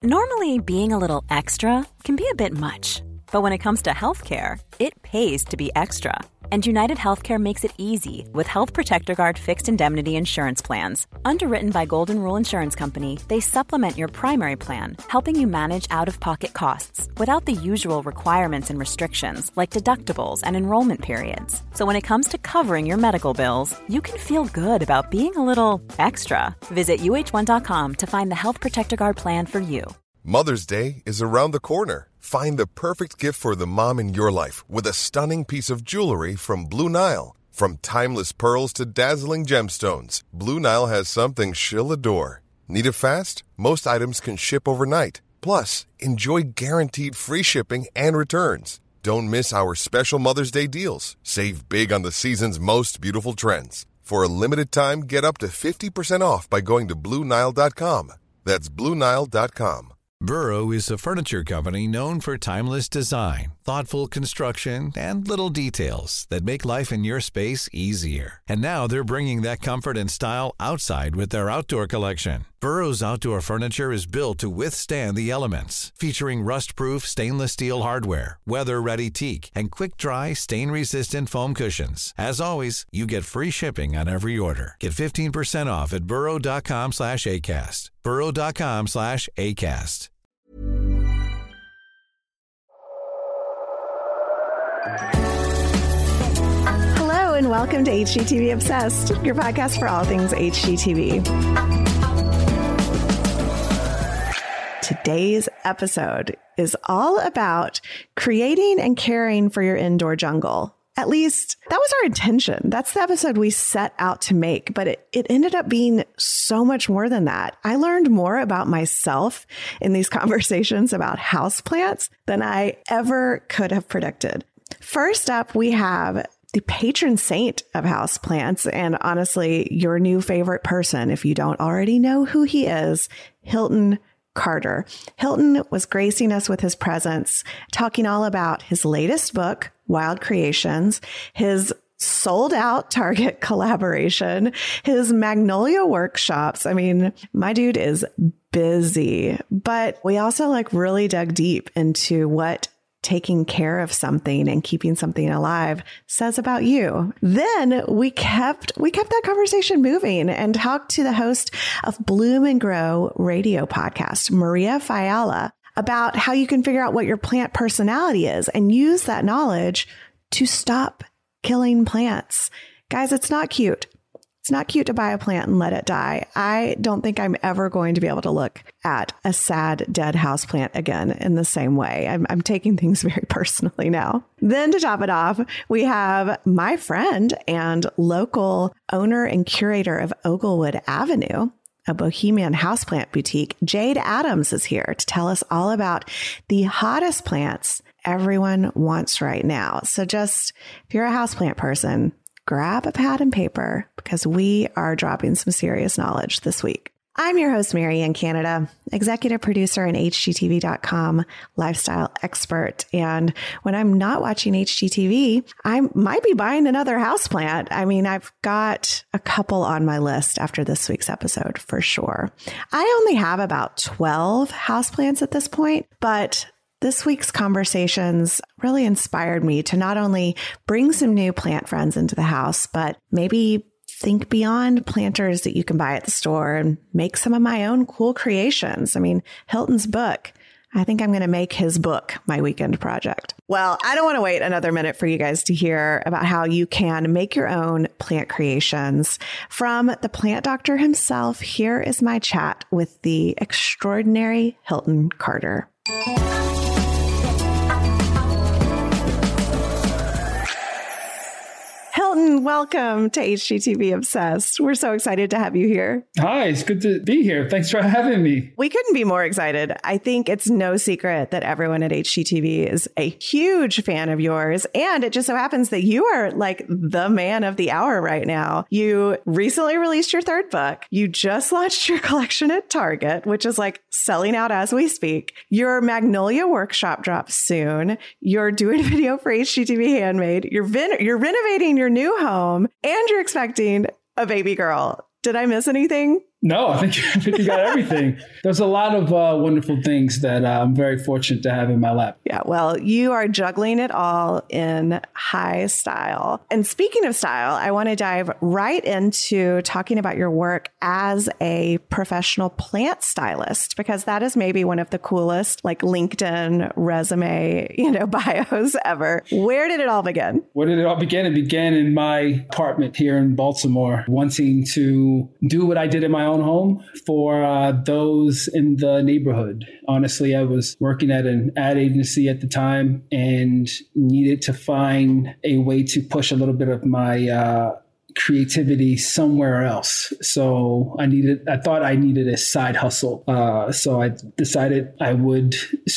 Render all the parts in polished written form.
Normally, being a little extra can be a bit much, but when it comes to healthcare, it pays to be extra. And United Healthcare makes it easy with Health Protector Guard fixed indemnity insurance plans. Underwritten by Golden Rule Insurance Company, they supplement your primary plan, helping you manage out-of-pocket costs without the usual requirements and restrictions like deductibles and enrollment periods. So when it comes to covering your medical bills, you can feel good about being a little extra. Visit uh1.com to find the Health Protector Guard plan for you. Mother's Day is around the corner. Find the perfect gift for the mom in your life with a stunning piece of jewelry from Blue Nile. From timeless pearls to dazzling gemstones, Blue Nile has something she'll adore. Need it fast? Most items can ship overnight. Plus, enjoy guaranteed free shipping and returns. Don't miss our special Mother's Day deals. Save big on the season's most beautiful trends. For a limited time, get up to 50% off by going to BlueNile.com. That's BlueNile.com. Burrow is a furniture company known for timeless design, thoughtful construction, and little details that make life in your space easier. And now they're bringing that comfort and style outside with their outdoor collection. Burrow's outdoor furniture is built to withstand the elements, featuring rust-proof stainless steel hardware, weather-ready teak, and quick-dry, stain-resistant foam cushions. As always, you get free shipping on every order. Get 15% off at burrow.com/ACAST. burrow.com/ACAST. Hello and welcome to HGTV Obsessed, your podcast for all things HGTV. Today's episode is all about creating and caring for your indoor jungle. At least that was our intention. That's the episode we set out to make, but it ended up being so much more than that. I learned more about myself in these conversations about houseplants than I ever could have predicted. First up, we have the patron saint of houseplants, and honestly, your new favorite person, if you don't already know who he is, Hilton Carter. Hilton was gracing us with his presence, talking all about his latest book, Wild Creations, his sold out Target collaboration, his Magnolia workshops. I mean, my dude is busy, but we also really dug deep into what taking care of something and keeping something alive says about you. Then we kept that conversation moving and talked to the host of Bloom and Grow radio podcast, Maria Fiala, about how you can figure out what your plant personality is and use that knowledge to stop killing plants. Guys, it's not cute. It's not cute to buy a plant and let it die. I don't think I'm ever going to be able to look at a sad, dead houseplant again in the same way. I'm taking things very personally now. Then to top it off, we have my friend and local owner and curator of Oglewood Avenue, a bohemian houseplant boutique. Jade Adams is here to tell us all about the hottest plants everyone wants right now. So just, if you're a houseplant person, grab a pad and paper because we are dropping some serious knowledge this week. I'm your host, Mary Ann Canada, executive producer and HGTV.com lifestyle expert. And when I'm not watching HGTV, I might be buying another houseplant. I mean, I've got a couple on my list after this week's episode for sure. I only have about 12 houseplants at this point, but this week's conversations really inspired me to not only bring some new plant friends into the house, but maybe think beyond planters that you can buy at the store and make some of my own cool creations. I mean, Hilton's book, I think I'm going to make his book my weekend project. Well, I don't want to wait another minute for you guys to hear about how you can make your own plant creations. From the plant doctor himself, here is my chat with the extraordinary Hilton Carter. Hilton, welcome to HGTV Obsessed. We're so excited to have you here. Hi, it's good to be here. Thanks for having me. We couldn't be more excited. I think it's no secret that everyone at HGTV is a huge fan of yours. And it just so happens that you are like the man of the hour right now. You recently released your third book. You just launched your collection at Target, which is like selling out as we speak. Your Magnolia workshop drops soon. You're doing a video for HGTV Handmade. You're renovating your new home and you're expecting a baby girl. Did I miss anything? No, I think you got everything. There's a lot of wonderful things that I'm very fortunate to have in my lap. Yeah, well, you are juggling it all in high style. And speaking of style, I want to dive right into talking about your work as a professional plant stylist, because that is maybe one of the coolest, like LinkedIn resume, bios ever. Where did it all begin? Where did it all begin? It began in my apartment here in Baltimore, wanting to do what I did in my own home for those in the neighborhood. Honestly, I was working at an ad agency at the time and needed to find a way to push a little bit of my creativity somewhere else. So I thought I needed a side hustle. So I decided I would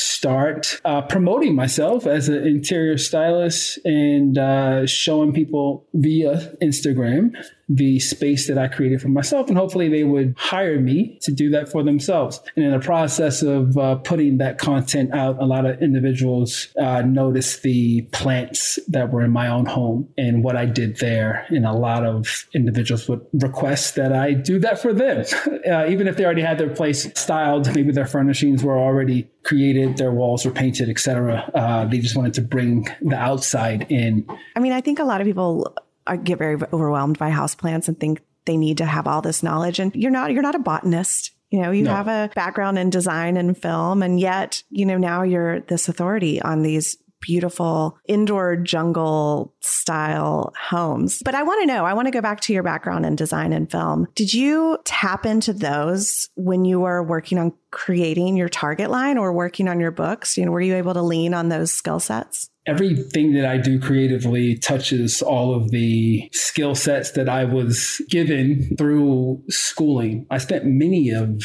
start promoting myself as an interior stylist and showing people via Instagram the space that I created for myself. And hopefully they would hire me to do that for themselves. And in the process of putting that content out, a lot of individuals noticed the plants that were in my own home and what I did there. And a lot of individuals would request that I do that for them. Even if they already had their place styled, maybe their furnishings were already created, their walls were painted, etc. They just wanted to bring the outside in. I mean, I think a lot of people get very overwhelmed by houseplants and think they need to have all this knowledge. And you're not a botanist. You have a background in design and film, and yet, now you're this authority on these beautiful indoor jungle style homes. But I want to go back to your background in design and film. Did you tap into those when you were working on creating your Target line or working on your books? Were you able to lean on those skill sets? Everything that I do creatively touches all of the skill sets that I was given through schooling. I spent many of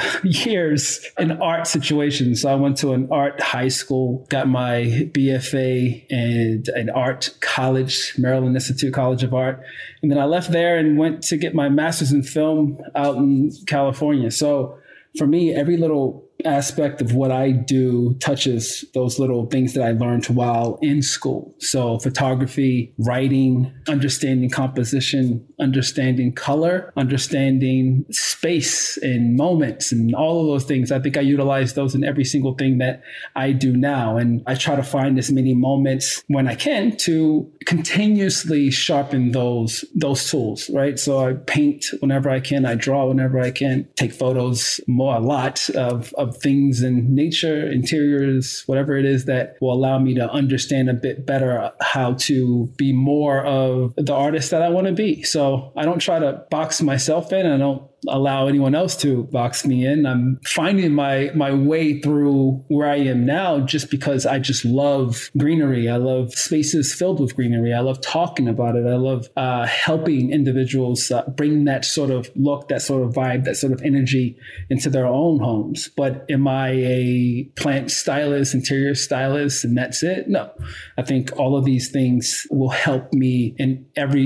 years in art situations. So I went to an art high school, got my BFA and an art college, Maryland Institute College of Art. And then I left there and went to get my master's in film out in California. So for me, every little aspect of what I do touches those little things that I learned while in school. So photography, writing, understanding composition, understanding color, understanding space and moments and all of those things. I think I utilize those in every single thing that I do now. And I try to find as many moments when I can to continuously sharpen those tools, right? So I paint whenever I can, I draw whenever I can, take photos a lot of things in nature, interiors, whatever it is that will allow me to understand a bit better how to be more of the artist that I want to be. So I don't try to box myself in. I don't allow anyone else to box me in. I'm finding my way through where I am now just because I just love greenery. I love spaces filled with greenery. I love talking about it. I love helping individuals bring that sort of look, that sort of vibe, that sort of energy into their own homes. But am I a plant stylist, interior stylist, and that's it? No. I think all of these things will help me in every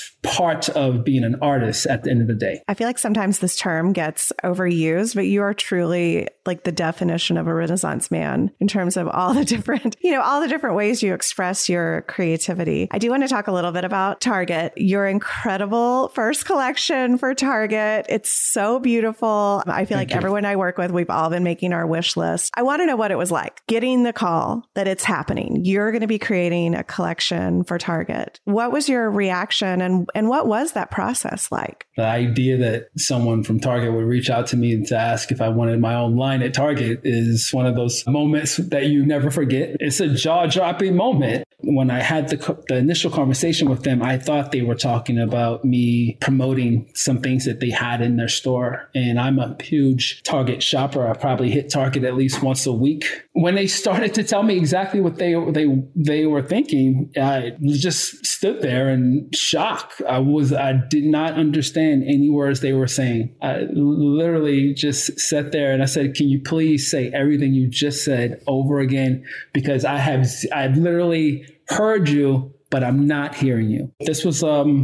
part of being an artist at the end of the day. I feel like sometimes this term gets overused, but you are truly like the definition of a Renaissance man in terms of all the different, all the different ways you express your creativity. I do want to talk a little bit about Target, your incredible first collection for Target. It's so beautiful. I feel like everyone I work with, we've all been making our wish list. I want to know what it was like getting the call that it's happening. You're going to be creating a collection for Target. What was your reaction and what was that process like? The idea that someone from Target would reach out to me to ask if I wanted my own line at Target is one of those moments that you never forget. It's a jaw-dropping moment. When I had the initial conversation with them, I thought they were talking about me promoting some things that they had in their store. And I'm a huge Target shopper. I probably hit Target at least once a week. When they started to tell me exactly what they were thinking, I just stood there in shock. I did not understand any words they were saying. I literally just sat there and I said, can you please say everything you just said over again? Because I've literally heard you, but I'm not hearing you. This was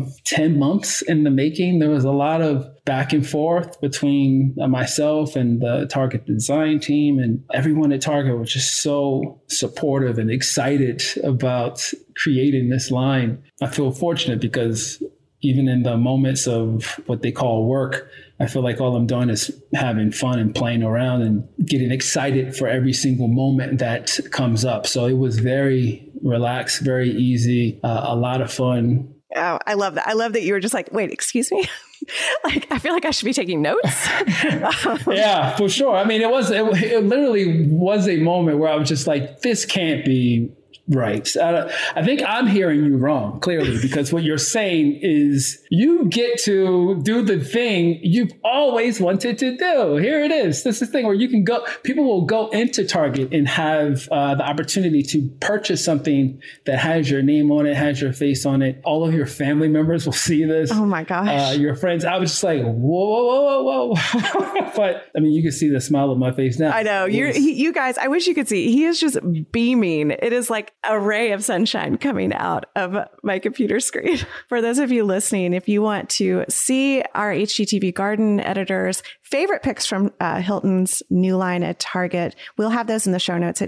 10 months in the making. There was a lot of back and forth between myself and the Target design team, and everyone at Target was just so supportive and excited about creating this line. I feel fortunate because even in the moments of what they call work, I feel like all I'm doing is having fun and playing around and getting excited for every single moment that comes up. So it was very relaxed, very easy, a lot of fun. Oh, I love that. I love that you were just like, wait, excuse me. Like, I feel like I should be taking notes. Yeah, for sure. I mean, it literally was a moment where I was just like, this can't be right. I think I'm hearing you wrong, clearly, because what you're saying is you get to do the thing you've always wanted to do. Here it is. This is the thing where you can go, people will go into Target and have the opportunity to purchase something that has your name on it, has your face on it. All of your family members will see this. Oh my gosh. Your friends. I was just like, whoa, whoa, whoa, whoa. But I mean, you can see the smile on my face now. I know. You guys, I wish you could see. He is just beaming. It is like a ray of sunshine coming out of my computer screen. For those of you listening, if you want to see our HGTV Garden editors' favorite picks from Hilton's new line at Target, we'll have those in the show notes at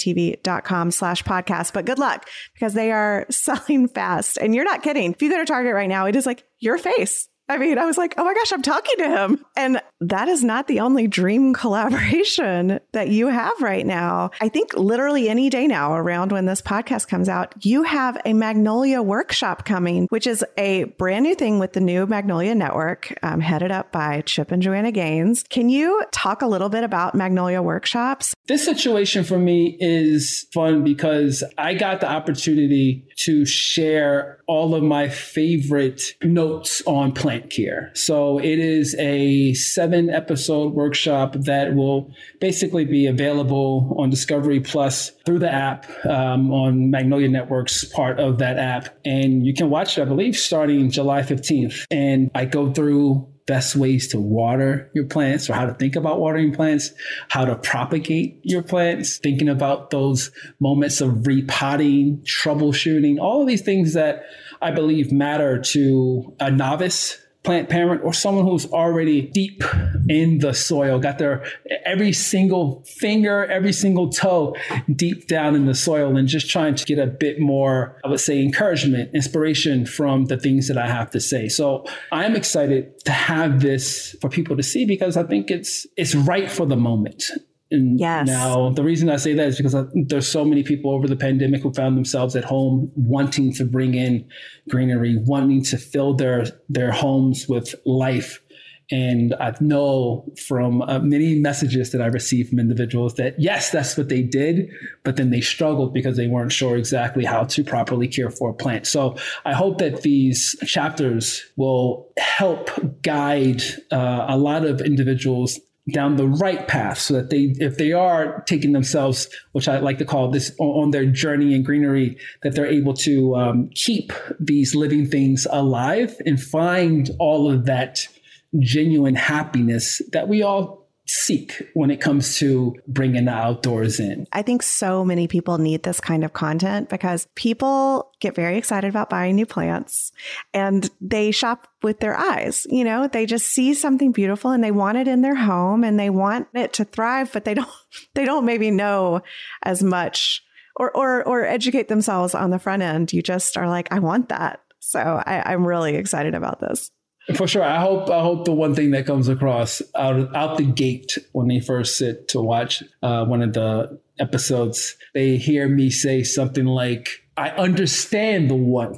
hgtv.com/podcast. But good luck, because they are selling fast. And you're not kidding. If you go to Target right now, it is like your face. I mean, I was like, oh my gosh, I'm talking to him. And that is not the only dream collaboration that you have right now. I think literally any day now, around when this podcast comes out, you have a Magnolia workshop coming, which is a brand new thing with the new Magnolia Network, headed up by Chip and Joanna Gaines. Can you talk a little bit about Magnolia workshops? This situation for me is fun because I got the opportunity to share all of my favorite notes on plant care. So it is a 7-episode workshop that will basically be available on Discovery Plus through the app, on Magnolia Network's part of that app. And you can watch it, I believe, starting July 15th. And I go through best ways to water your plants, or how to think about watering plants, how to propagate your plants, thinking about those moments of repotting, troubleshooting, all of these things that I believe matter to a novice plant parent or someone who's already deep in the soil, got their every single finger, every single toe deep down in the soil, and just trying to get a bit more, I would say, encouragement, inspiration from the things that I have to say. So I'm excited to have this for people to see, because I think it's right for the moment. And yes. Now, the reason I say that is because there's so many people over the pandemic who found themselves at home wanting to bring in greenery, wanting to fill their homes with life. And I know from many messages that I received from individuals that, yes, that's what they did, but then they struggled because they weren't sure exactly how to properly care for a plant. So I hope that these chapters will help guide a lot of individuals down the right path, so that if they are taking themselves, which I like to call this, on their journey in greenery, that they're able to keep these living things alive and find all of that genuine happiness that we all seek when it comes to bringing the outdoors in. I think so many people need this kind of content, because people get very excited about buying new plants and they shop with their eyes. You know, they just see something beautiful and they want it in their home and they want it to thrive, but they don't maybe know as much or educate themselves on the front end. You just are like, I want that. So I'm really excited about this. For sure. I hope the one thing that comes across out the gate when they first sit to watch one of the episodes, they hear me say something like, I understand the want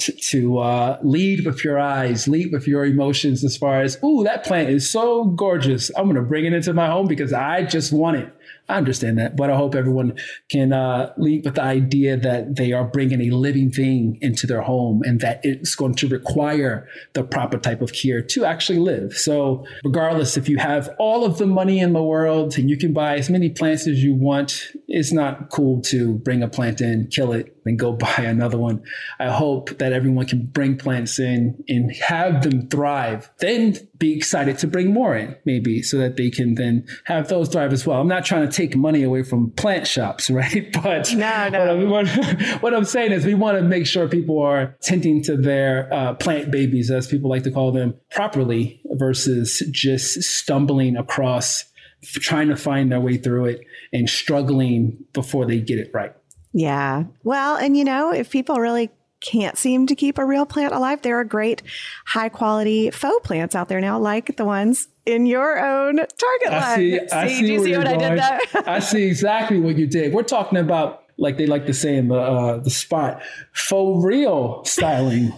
to lead with your eyes, lead with your emotions, as far as, ooh, that plant is so gorgeous. I'm going to bring it into my home because I just want it. I understand that, but I hope everyone can lead with the idea that they are bringing a living thing into their home, and that it's going to require the proper type of care to actually live. So regardless, if you have all of the money in the world and you can buy as many plants as you want, it's not cool to bring a plant in, kill it, and go buy another one. I hope that everyone can bring plants in and have them thrive, then be excited to bring more in, maybe, so that they can then have those thrive as well. I'm not trying to take money away from plant shops, right? But no. What I'm saying is we want to make sure people are tending to their plant babies, as people like to call them, properly, versus just stumbling across, trying to find their way through it and struggling before they get it right. Yeah. Well, and if people really can't seem to keep a real plant alive, there are great high quality faux plants out there now, like the ones in your own Target line. Do you see what I did there? I see exactly what you did. We're talking about, like they like to say in the spot, faux real styling.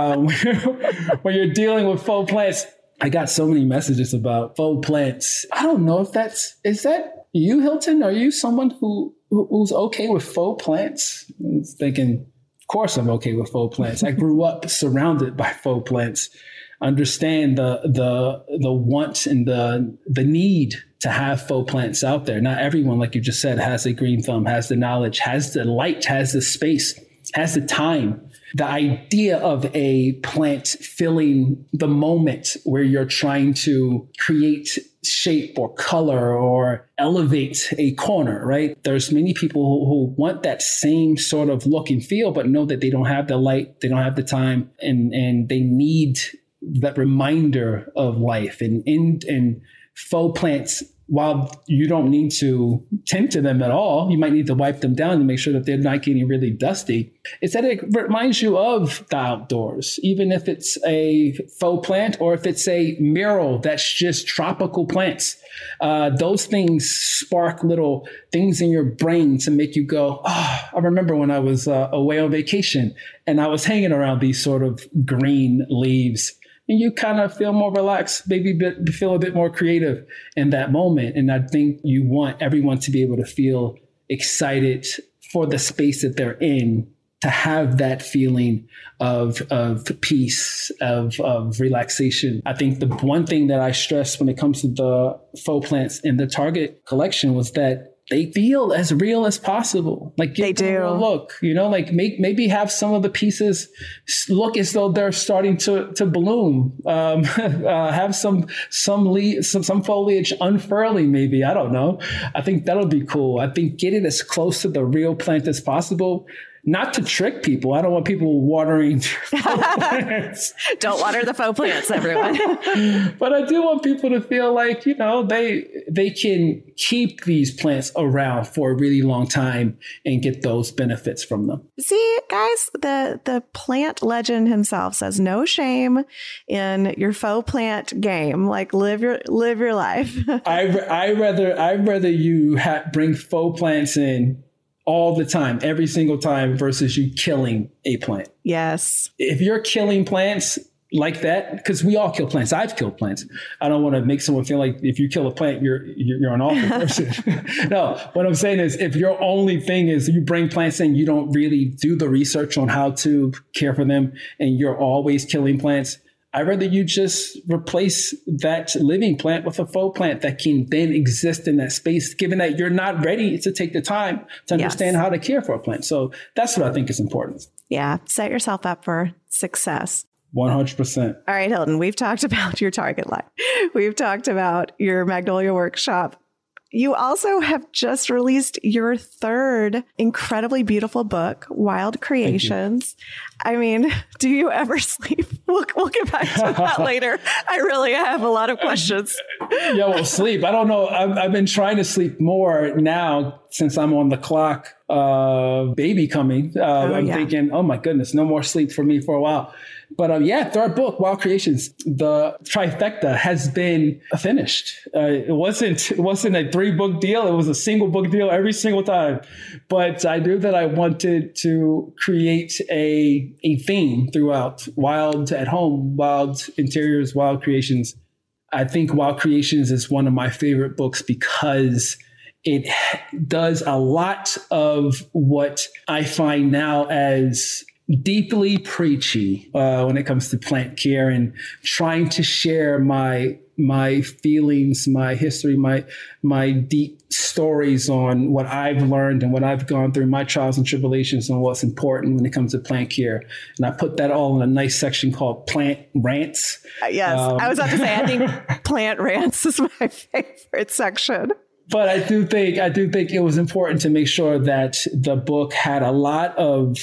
When you're dealing with faux plants. I got so many messages about faux plants. I don't know if is that you, Hilton? Are you someone who's okay with faux plants? I was thinking, of course I'm okay with faux plants. I grew up surrounded by faux plants. Understand the want and the need to have faux plants out there. Not everyone, like you just said, has a green thumb, has the knowledge, has the light, has the space, has the time. The idea of a plant filling the moment where you're trying to create shape or color or elevate a corner, right? There's many people who want that same sort of look and feel, but know that they don't have the light, they don't have the time, and they need that reminder of life. And faux plants, while you don't need to tend to them at all, you might need to wipe them down to make sure that they're not getting really dusty. It's that it reminds you of the outdoors, even if it's a faux plant or if it's a mural that's just tropical plants. Those things spark little things in your brain to make you go, oh, I remember when I was away on vacation and I was hanging around these sort of green leaves. And you kind of feel more relaxed, maybe feel a bit more creative in that moment. And I think you want everyone to be able to feel excited for the space that they're in, to have that feeling of peace, of relaxation. I think the one thing that I stressed when it comes to the faux plants in the Target collection was that they feel as real as possible. Like they do. Look, like maybe have some of the pieces look as though they're starting to bloom. Have some foliage unfurling, maybe. I don't know. I think that'll be cool. I think get it as close to the real plant as possible. Not to trick people. I don't want people watering faux plants. Don't water the faux plants, everyone. But I do want people to feel like, they can keep these plants around for a really long time and get those benefits from them. See, guys, the plant legend himself says no shame in your faux plant game. Like live your life. I'd rather you bring faux plants in all the time, every single time, versus you killing a plant. Yes. If you're killing plants like that, because we all kill plants. I've killed plants. I don't want to make someone feel like if you kill a plant, you're an awful person. No, what I'm saying is if your only thing is you bring plants in, you don't really do the research on how to care for them, and you're always killing plants, I'd rather you just replace that living plant with a faux plant that can then exist in that space, given that you're not ready to take the time to understand how to care for a plant. So that's what I think is important. Yeah. Set yourself up for success. 100%. All right, Hilton, we've talked about your Target line. We've talked about your Magnolia Workshop. You also have just released your third incredibly beautiful book, Wild Creations. I mean, do you ever sleep? We'll get back to that later. I really have a lot of questions. Yeah, well, sleep. I don't know. I've been trying to sleep more now since I'm on the clock. Baby coming. I'm thinking, oh my goodness, no more sleep for me for a while. But third book, Wild Creations, the trifecta has been finished. It wasn't a 3-book deal. It was a single book deal every single time. But I knew that I wanted to create a theme throughout. Wild at home, wild interiors, wild creations. I think Wild Creations is one of my favorite books because it does a lot of what I find now as deeply preachy when it comes to plant care and trying to share my feelings, my history, my deep stories on what I've learned and what I've gone through, my trials and tribulations, and what's important when it comes to plant care. And I put that all in a nice section called Plant Rants. Yes, I was about to say, I think Plant Rants is my favorite section. But I do think it was important to make sure that the book had a lot of,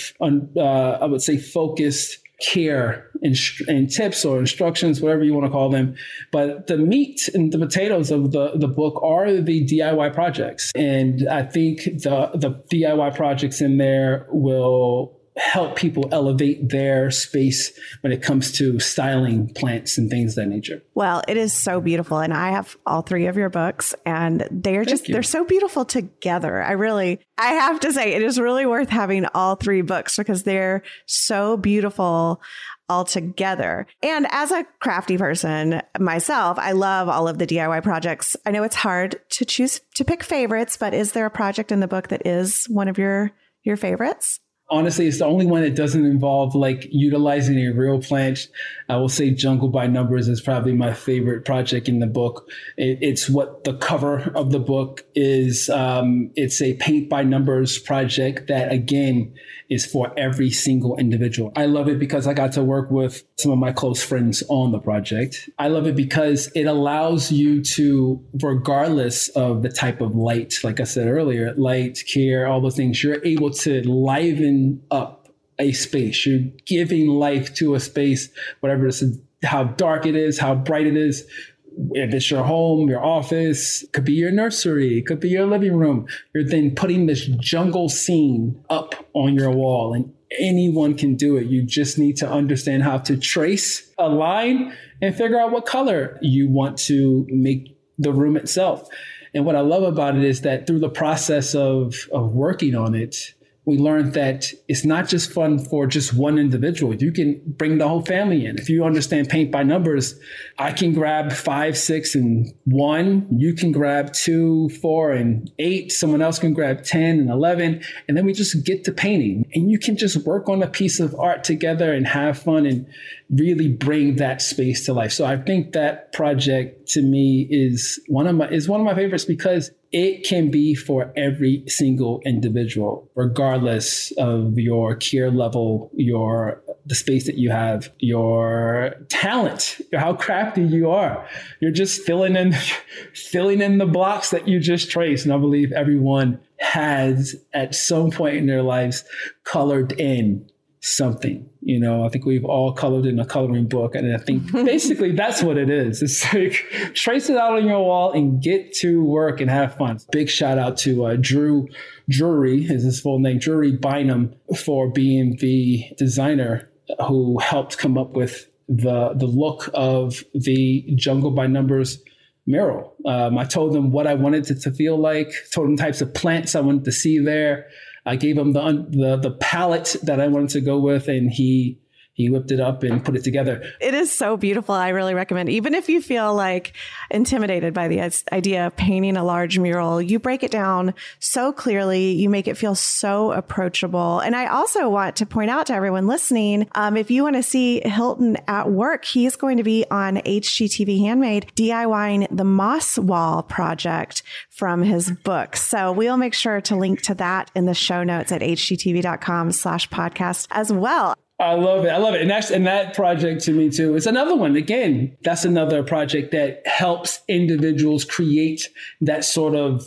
I would say, focused care and tips or instructions, whatever you want to call them. But the meat and the potatoes of the book are the DIY projects. And I think the DIY projects in there will help people elevate their space when it comes to styling plants and things of that nature. Well, it is so beautiful. And I have all 3 of your books, and they're so beautiful together. I have to say, it is really worth having all 3 books because they're so beautiful all together. And as a crafty person myself, I love all of the DIY projects. I know it's hard to pick favorites, but is there a project in the book that is one of your favorites? Honestly, it's the only one that doesn't involve like utilizing a real plant. I will say Jungle by Numbers is probably my favorite project in the book. It's what the cover of the book is. It's a paint by numbers project that, again, is for every single individual. I love it because I got to work with some of my close friends on the project. I love it because it allows you to, regardless of the type of light, like I said earlier, light, care, all those things, you're able to liven up a space. You're giving life to a space, whatever it is, how dark it is, how bright it is. If it's your home, your office, it could be your nursery, it could be your living room. You're then putting this jungle scene up on your wall, and anyone can do it. You just need to understand how to trace a line and figure out what color you want to make the room itself. And what I love about it is that through the process of working on it, we learned that it's not just fun for just one individual. You can bring the whole family in. If you understand paint by numbers, I can grab 5, 6, and 1. You can grab 2, 4, and 8. Someone else can grab 10 and 11. And then we just get to painting. And you can just work on a piece of art together and have fun and really bring that space to life. So I think that project to me is one of my favorites because it can be for every single individual, regardless of your care level, the space that you have, your talent, how crafty you are. You're just filling in the blocks that you just traced. And I believe everyone has at some point in their lives colored in something. I think we've all colored in a coloring book. And I think basically that's what it is. It's like trace it out on your wall and get to work and have fun. Big shout out to Drew Drury, is his full name, Drury Bynum, for being the designer who helped come up with the look of the Jungle by Numbers mural. I told him what I wanted it to feel like, told him types of plants I wanted to see there. I gave him the palette that I wanted to go with, and he whipped it up and put it together. It is so beautiful. I really recommend, even if you feel like intimidated by the idea of painting a large mural, you break it down so clearly. You make it feel so approachable. And I also want to point out to everyone listening, if you want to see Hilton at work, he's going to be on HGTV Handmade DIYing the Moss Wall project from his book. So we'll make sure to link to that in the show notes at hgtv.com/podcast as well. I love it. And that project to me too, it's another one. Again, that's another project that helps individuals create that sort of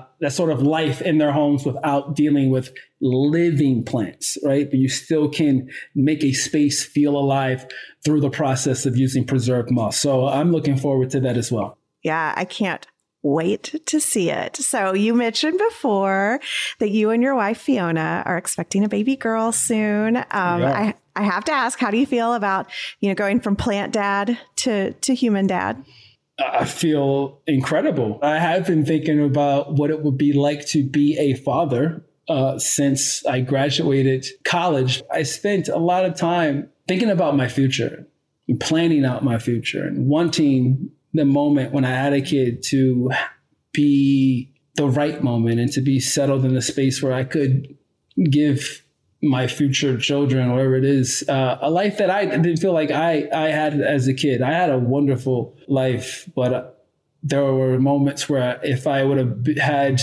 life in their homes without dealing with living plants, right? But you still can make a space feel alive through the process of using preserved moss. So I'm looking forward to that as well. Yeah, I can't wait to see it. So you mentioned before that you and your wife, Fiona, are expecting a baby girl soon. I have to ask, how do you feel about, going from plant dad to human dad? I feel incredible. I have been thinking about what it would be like to be a father since I graduated college. I spent a lot of time thinking about my future and planning out my future and wanting the moment when I had a kid to be the right moment and to be settled in a space where I could give my future children, whatever it is, a life that I didn't feel like I had as a kid. I had a wonderful life, but there were moments where if I would have had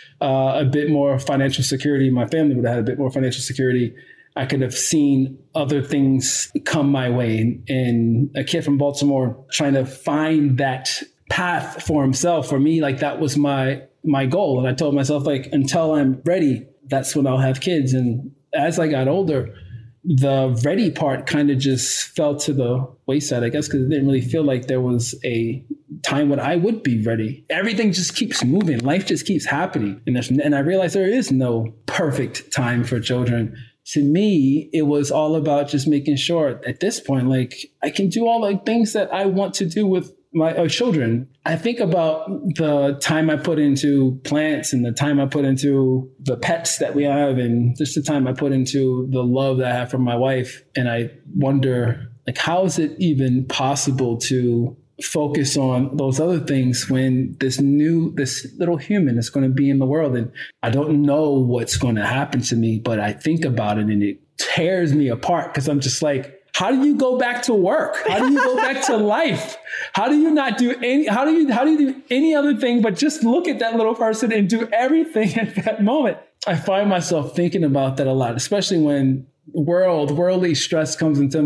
a bit more financial security, my family would have had a bit more financial security, I could have seen other things come my way. And a kid from Baltimore trying to find that path for himself, for me, like that was my goal. And I told myself, like, until I'm ready, that's when I'll have kids. And as I got older, the ready part kind of just fell to the wayside, I guess, because it didn't really feel like there was a time when I would be ready. Everything just keeps moving. Life just keeps happening. And I realized there is no perfect time for children. to me, it was all about just making sure at this point, like I can do all the things that I want to do with my children. I think about the time I put into plants and the time I put into the pets that we have and just the time I put into the love that I have for my wife. And I wonder, like, how is it even possible to focus on those other things when this little human is going to be in the world? And I don't know what's going to happen to me, but I think about it and it tears me apart because I'm just like, how do you go back to work? How do you go back to life? How do you not do how do you do any other thing but just look at that little person and do everything at that moment? I find myself thinking about that a lot, especially when worldly stress comes into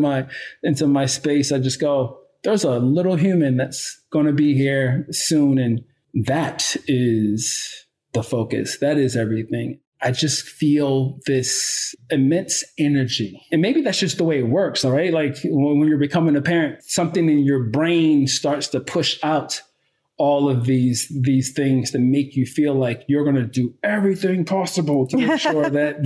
my space. I just go, there's a little human that's going to be here soon. And that is the focus. That is everything. I just feel this immense energy. And maybe that's just the way it works, all right? Like when you're becoming a parent, something in your brain starts to push out all of these things to make you feel like you're going to do everything possible to make sure that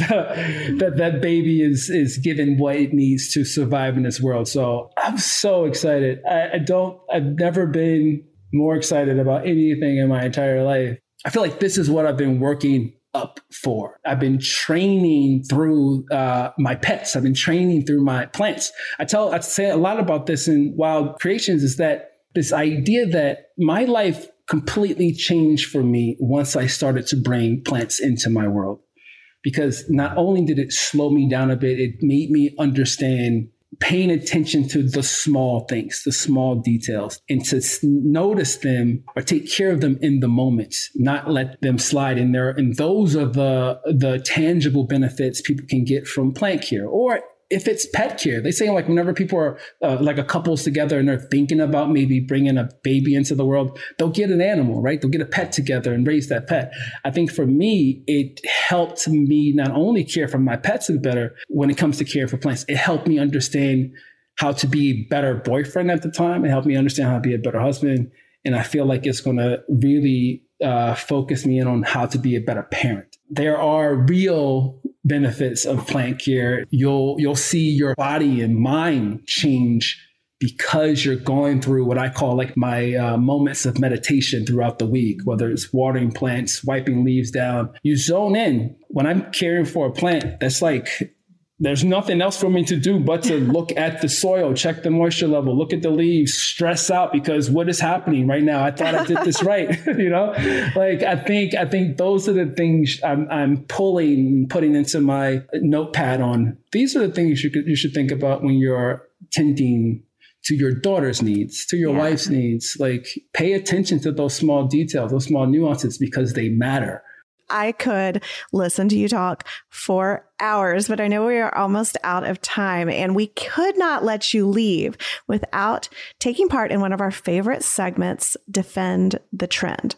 that baby is given what it needs to survive in this world. So I'm so excited. I've never been more excited about anything in my entire life. I feel like this is what I've been working up for. I've been training through my pets. I've been training through my plants. I say a lot about this in Wild Creations is that this idea that my life completely changed for me once I started to bring plants into my world. Because not only did it slow me down a bit, it made me understand paying attention to the small things, the small details, and to notice them or take care of them in the moment, not let them slide in there. And those are the tangible benefits people can get from plant care. Or if it's pet care, they say like whenever people are like a couple's together and they're thinking about maybe bringing a baby into the world, they'll get an animal, right? They'll get a pet together and raise that pet. I think for me, it helped me not only care for my pets better when it comes to care for plants, it helped me understand how to be a better boyfriend at the time. It helped me understand how to be a better husband. And I feel like it's going to really focus me in on how to be a better parent. There are real benefits of plant care. You'll see your body and mind change because you're going through what I call like my moments of meditation throughout the week, whether it's watering plants, wiping leaves down. You zone in. When I'm caring for a plant, that's like, there's nothing else for me to do but to look at the soil, check the moisture level, look at the leaves, stress out because what is happening right now? I thought I did this right. You know, like I think those are the things I'm putting into my notepad on. These are the things you should think about when you're tending to your daughter's needs, to your wife's needs. Like pay attention to those small details, those small nuances because they matter. I could listen to you talk for hours, but I know we are almost out of time and we could not let you leave without taking part in one of our favorite segments, Defend the Trend.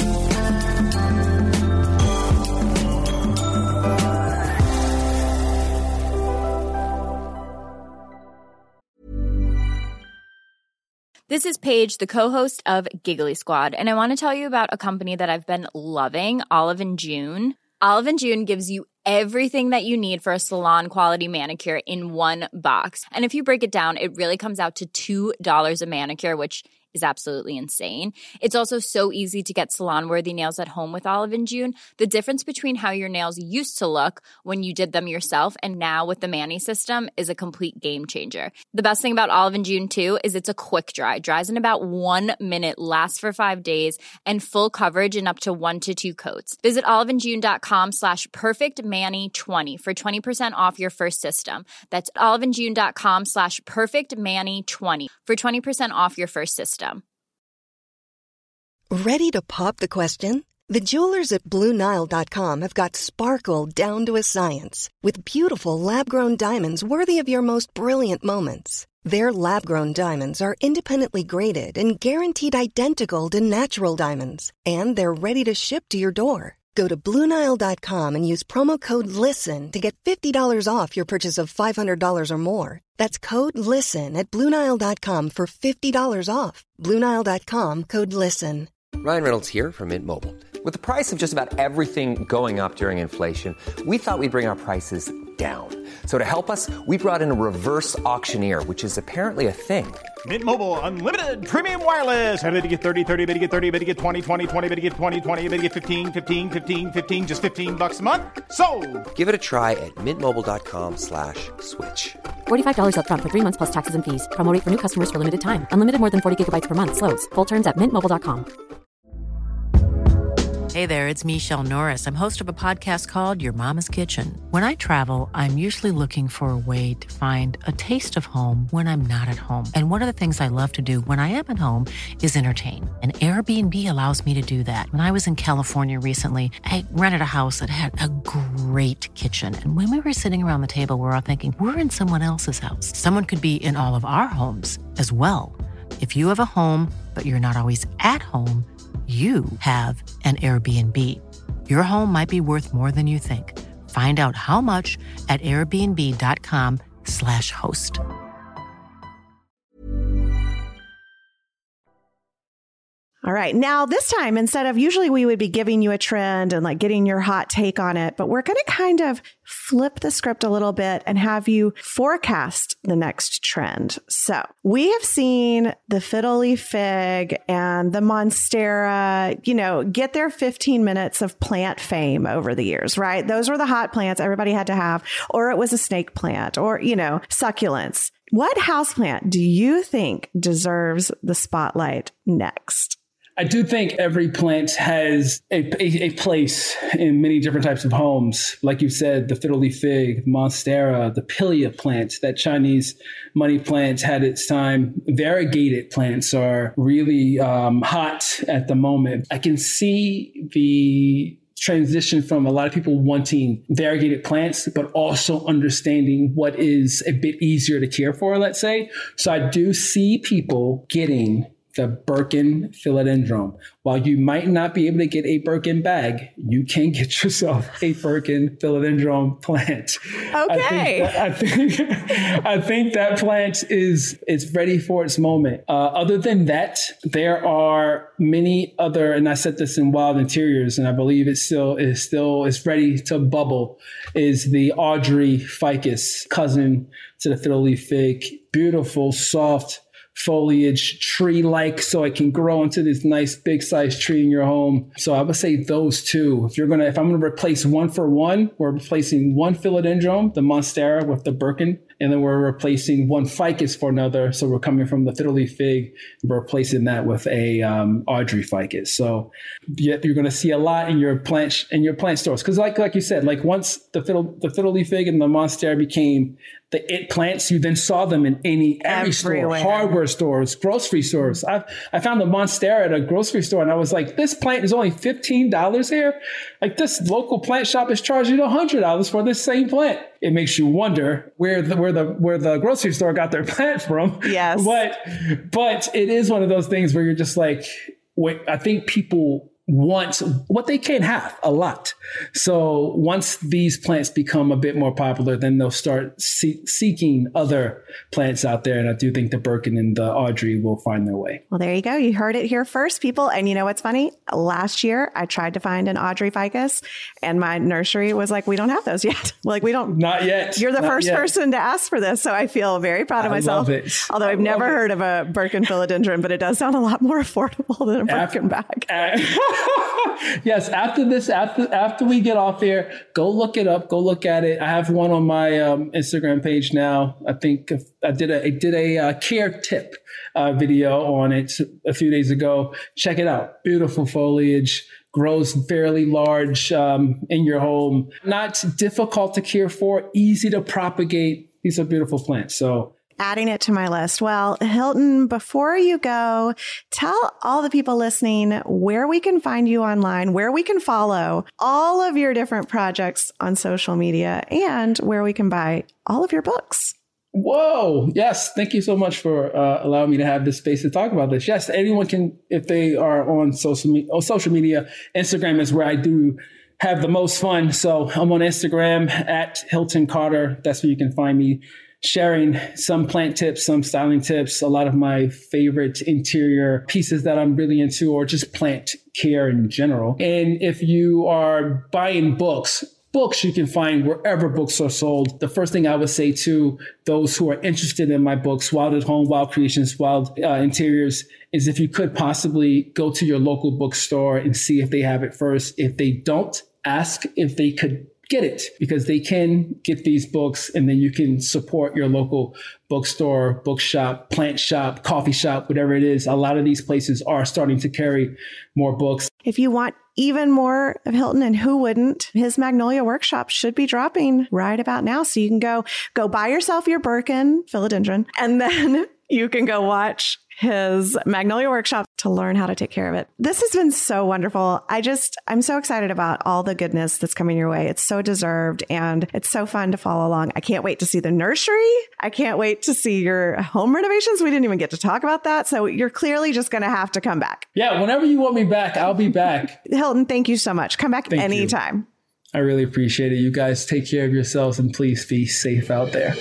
This is Paige, the co-host of Giggly Squad, and I want to tell you about a company that I've been loving, Olive & June. Olive & June gives you everything that you need for a salon-quality manicure in one box. And if you break it down, it really comes out to $2 a manicure, which is absolutely insane. It's also so easy to get salon-worthy nails at home with Olive & June. The difference between how your nails used to look when you did them yourself and now with the Mani system is a complete game changer. The best thing about Olive & June, too, is it's a quick dry. Dries in about 1 minute, lasts for 5 days, and full coverage in up to 1 to 2 coats. Visit oliveandjune.com/perfectmani20 for 20% off your first system. That's oliveandjune.com/perfectmani20 for 20% off your first system. Ready to pop the question? The jewelers at BlueNile.com have got sparkle down to a science with beautiful lab-grown diamonds worthy of your most brilliant moments. Their lab-grown diamonds are independently graded and guaranteed identical to natural diamonds, and they're ready to ship to your door. Go to BlueNile.com and use promo code LISTEN to get $50 off your purchase of $500 or more. That's code LISTEN at BlueNile.com for $50 off. BlueNile.com, code LISTEN. Ryan Reynolds here from Mint Mobile. With the price of just about everything going up during inflation, we thought we'd bring our prices down. So to help us, we brought in a reverse auctioneer, which is apparently a thing. Mint Mobile Unlimited Premium Wireless. How to get 30, 30, bit to get 30, bit to get 20, 20, 20, bit to get 20, 20, bit to get 15, 15, 15, 15, just $15 a month? Sold! Give it a try at mintmobile.com/switch. $45 up front for 3 months plus taxes and fees. Promo rate for new customers for limited time. Unlimited more than 40 gigabytes per month. Slows full terms at mintmobile.com. Hey there, it's Michelle Norris. I'm host of a podcast called Your Mama's Kitchen. When I travel, I'm usually looking for a way to find a taste of home when I'm not at home. And one of the things I love to do when I am at home is entertain. And Airbnb allows me to do that. When I was in California recently, I rented a house that had a great kitchen. And when we were sitting around the table, we were all thinking, we're in someone else's house. Someone could be in all of our homes as well. If you have a home, but you're not always at home, you have an Airbnb. Your home might be worth more than you think. Find out how much at airbnb.com/host. All right. Now, this time, instead of usually we would be giving you a trend and like getting your hot take on it, but we're going to kind of flip the script a little bit and have you forecast the next trend. So we have seen the fiddle leaf fig and the monstera, get their 15 minutes of plant fame over the years, right? Those were the hot plants everybody had to have, or it was a snake plant or, succulents. What houseplant do you think deserves the spotlight next? I do think every plant has a place in many different types of homes. Like you said, the fiddle leaf fig, monstera, the pilia plant, that Chinese money plant had its time. Variegated plants are really hot at the moment. I can see the transition from a lot of people wanting variegated plants, but also understanding what is a bit easier to care for, let's say. So I do see people getting the Birkin philodendron. While you might not be able to get a Birkin bag, you can get yourself a Birkin philodendron plant. Okay. I think that plant is ready for its moment. Other than that, there are many other, and I said this in Wild Interiors, and I believe it still is ready to bubble, is the Audrey ficus, cousin to the fiddle leaf fig. Beautiful, soft foliage, tree-like, so it can grow into this nice big size tree in your home. So I would say those two. If I'm gonna replace one for one, we're replacing one philodendron, the monstera, with the Birkin, and then we're replacing one ficus for another. So we're coming from the fiddle leaf fig, we're replacing that with a Audrey ficus. So you're going to see a lot in your plant stores, because like you said, like once the fiddle leaf fig and the monstera became the it plants, you then saw them in every store, hardware stores, grocery stores. I found the monstera at a grocery store, and I was like, this plant is only $15 here. Like, this local plant shop is charging $100 for this same plant. It makes you wonder where the grocery store got their plant from. Yes, but it is one of those things where you're just like, wait, I think people want what they can have a lot. So once these plants become a bit more popular, then they'll start seeking other plants out there. And I do think the Birkin and the Audrey will find their way. Well, there you go. You heard it here first, people. And you know what's funny? Last year, I tried to find an Audrey ficus, and my nursery was like, we don't have those yet. Like, we don't. Not yet. You're the first person to ask for this. So I feel very proud of myself. Love it. Although I've never heard of a Birkin philodendron, but it does sound a lot more affordable than a Birkin bag. Yes. After we get off here, go look it up. Go look at it. I have one on my Instagram page now. I think I did a care tip video on it a few days ago. Check it out. Beautiful foliage. Grows fairly large in your home. Not difficult to care for. Easy to propagate. These are beautiful plants. So adding it to my list. Well, Hilton, before you go, tell all the people listening where we can find you online, where we can follow all of your different projects on social media, and where we can buy all of your books. Whoa. Yes. Thank you so much for allowing me to have this space to talk about this. Yes. Anyone can, if they are on social media, Instagram is where I do have the most fun. So I'm on Instagram at Hilton Carter. That's where you can find me, sharing some plant tips, some styling tips, a lot of my favorite interior pieces that I'm really into, or just plant care in general. And if you are buying books, Books you can find wherever books are sold. The first thing I would say to those who are interested in my books, Wild at Home, Wild Creations, Wild Interiors, is if you could possibly go to your local bookstore and see if they have it first. If they don't, ask if they could get it, because they can get these books, and then you can support your local bookstore, bookshop, plant shop, coffee shop, whatever it is. A lot of these places are starting to carry more books. If you want even more of Hilton, and who wouldn't, his Magnolia Workshop should be dropping right about now. So you can go buy yourself your Birkin philodendron, and then you can go watch his Magnolia Workshop to learn how to take care of it. This has been so wonderful. I'm so excited about all the goodness that's coming your way. It's so deserved, and it's so fun to follow along. I can't wait to see the nursery. I can't wait to see your home renovations. We didn't even get to talk about that. So you're clearly just going to have to come back. Yeah, whenever you want me back, I'll be back. Hilton, thank you so much. Come back anytime. I really appreciate it. You guys take care of yourselves, and please be safe out there.